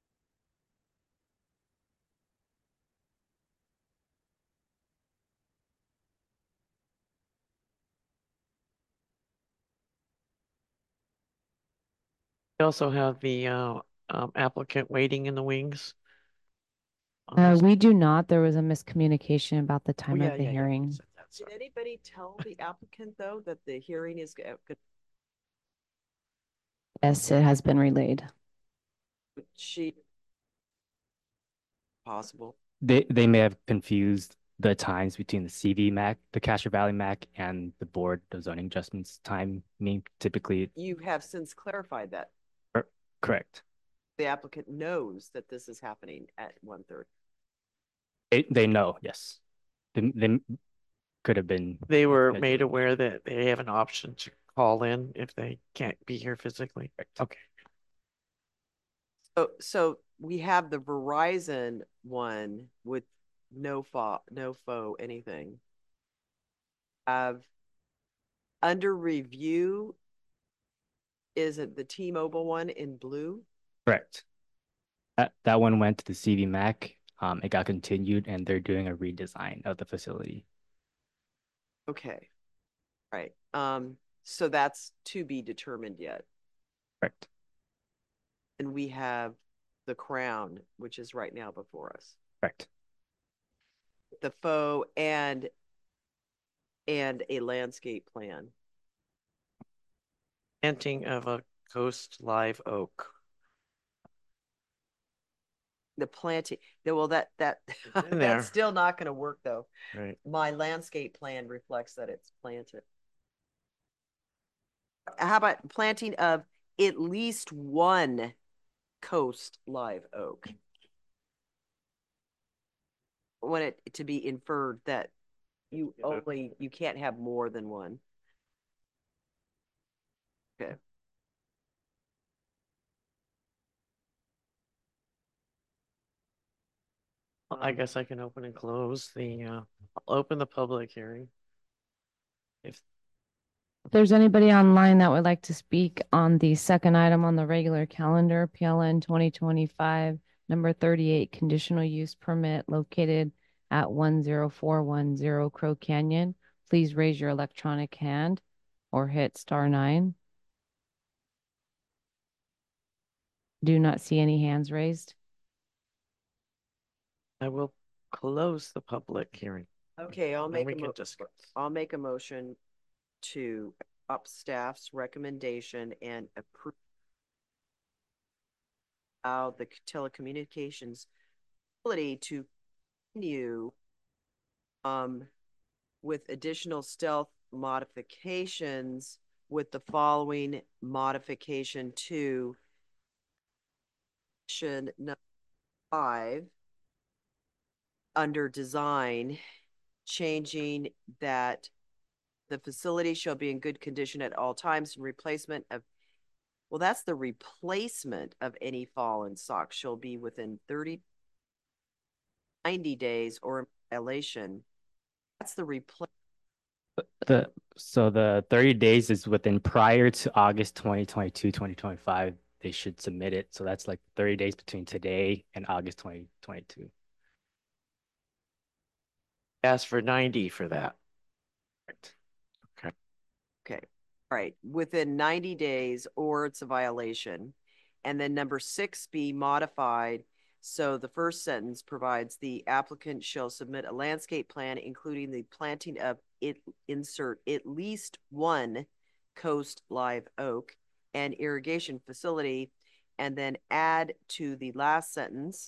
We also have the applicant waiting in the wings. We do not. There was a miscommunication about the time of the hearing. Did anybody tell the applicant though that the hearing is good? Yes, it has been relayed. She possible. They may have confused the times between the CV MAC, the Castro Valley MAC, and the board, the zoning adjustments timing typically. You have since clarified that Correct. the applicant knows that this is happening at 1:30. They know, yes. They could have been. They were made aware that they have an option to call in if they can't be here physically. Okay. So we have the Verizon one with no faux anything. Under review, is it the T-Mobile one in blue? Correct. That one went to the CV MAC. It got continued, and they're doing a redesign of the facility. Okay. Right. So that's to be determined yet. Correct. And we have the Crown, which is right now before us. Correct. The faux and a landscape plan. Planting of a coast live oak. The planting. Well, that that's still not going to work though. Right. My landscape plan reflects that it's planted. How about planting of at least one coast live oak? I want it to be inferred that you can't have more than one. Okay. I guess I can open and close I'll open the public hearing. If there's anybody online that would like to speak on the second item on the regular calendar, PLN 2025, number 38, conditional use permit located at 10410 Crow Canyon, please raise your electronic hand or hit *9. Do not see any hands raised. I will close the public hearing. Okay, I'll Then make we make a motion to up staff's recommendation and approve the telecommunications ability to continue with additional stealth modifications with the following modification to number 5 under design, changing that the facility shall be in good condition at all times, and replacement of, well, that's the replacement of any fallen stock shall be within 90 days or violation. That's the replace. So the 30 days is within prior to August 2022, 2025. They should submit it. So that's like 30 days between today and August 2022. Ask for 90 for that. Okay. Okay. All right. Within 90 days or it's a violation. And then number 6 be modified. So the first sentence provides the applicant shall submit a landscape plan, including the planting of insert at least one coast live oak and irrigation facility, and then add to the last sentence.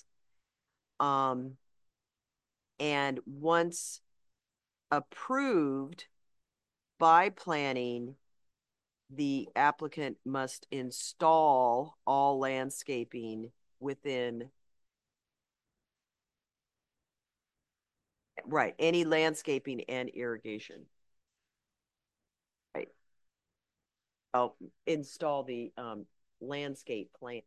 And once approved by planning, the applicant must install all landscaping within, right, any landscaping and irrigation. Right. I'll install the landscape plan.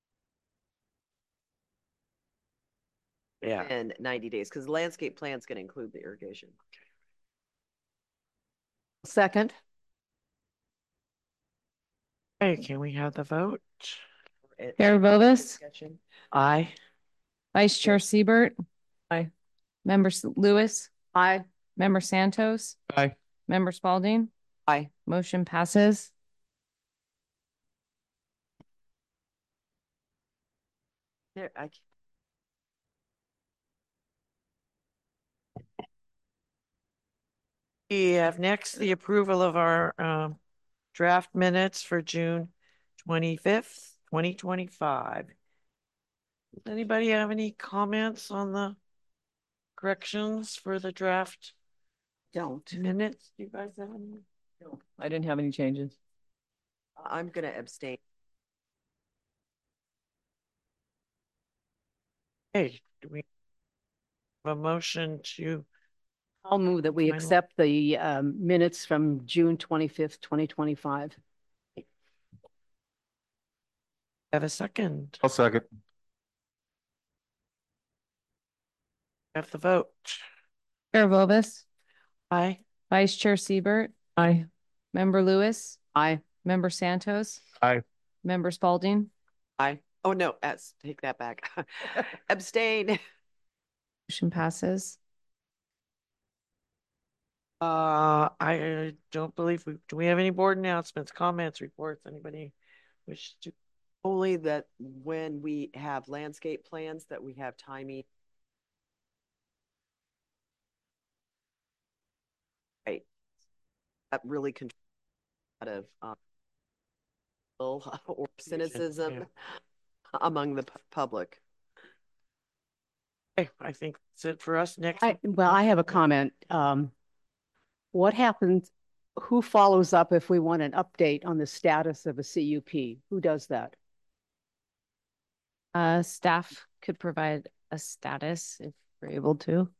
Yeah. In 90 days, because the landscape plan is going to include the irrigation. Second. Okay, can we have the vote? Chair Vovis? Aye. Vice Chair Siebert? Aye. Member Lewis? Aye. Member Santos? Aye. Member Spalding? Aye. Motion passes. There, We have next the approval of our draft minutes for June 25th, 2025. Does anybody have any comments on the corrections for the draft Don't. minutes? Do you guys have any? No, I didn't have any changes. I'm gonna abstain. Hey, do we have a motion to? I'll move that we Final. accept the minutes from June 25th, 2025. Have a second? I'll second. Have the vote. Chair Vovis, Aye. Vice Chair Siebert, Aye. Member Lewis, Aye. Member Santos, Aye. Member Spalding. Aye. Oh, no, take that back. Abstain. Motion passes. I don't believe do we have any board announcements, comments, reports? Anybody wish to? Only that when we have landscape plans that we have timing. Right. That really controls a lot of or cynicism among the public. Okay, I think that's it for us. Next. Well, I have a comment. What happens, who follows up if we want an update on the status of a CUP? Who does that? Staff could provide a status if we're able to.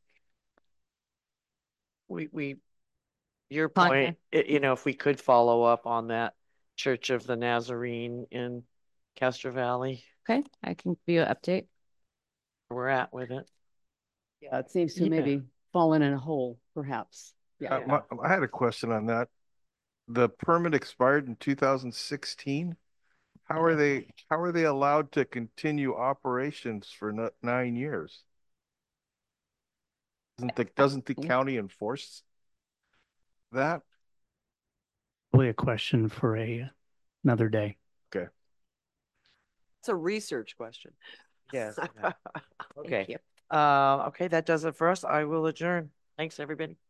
Your Fine. point, if we could follow up on that Church of the Nazarene in Castro Valley, Okay, I can give you an update. where we're at with it. Yeah, it seems to Yeah. maybe fallen in a hole, perhaps. Yeah. I had a question on that. The permit expired in 2016. How are they allowed to continue operations for 9 years? Doesn't the county enforce that? Probably a question for another day. Okay. It's a research question. Yes. Thank Okay. you. Okay, that does it for us. I will adjourn. Thanks, everybody.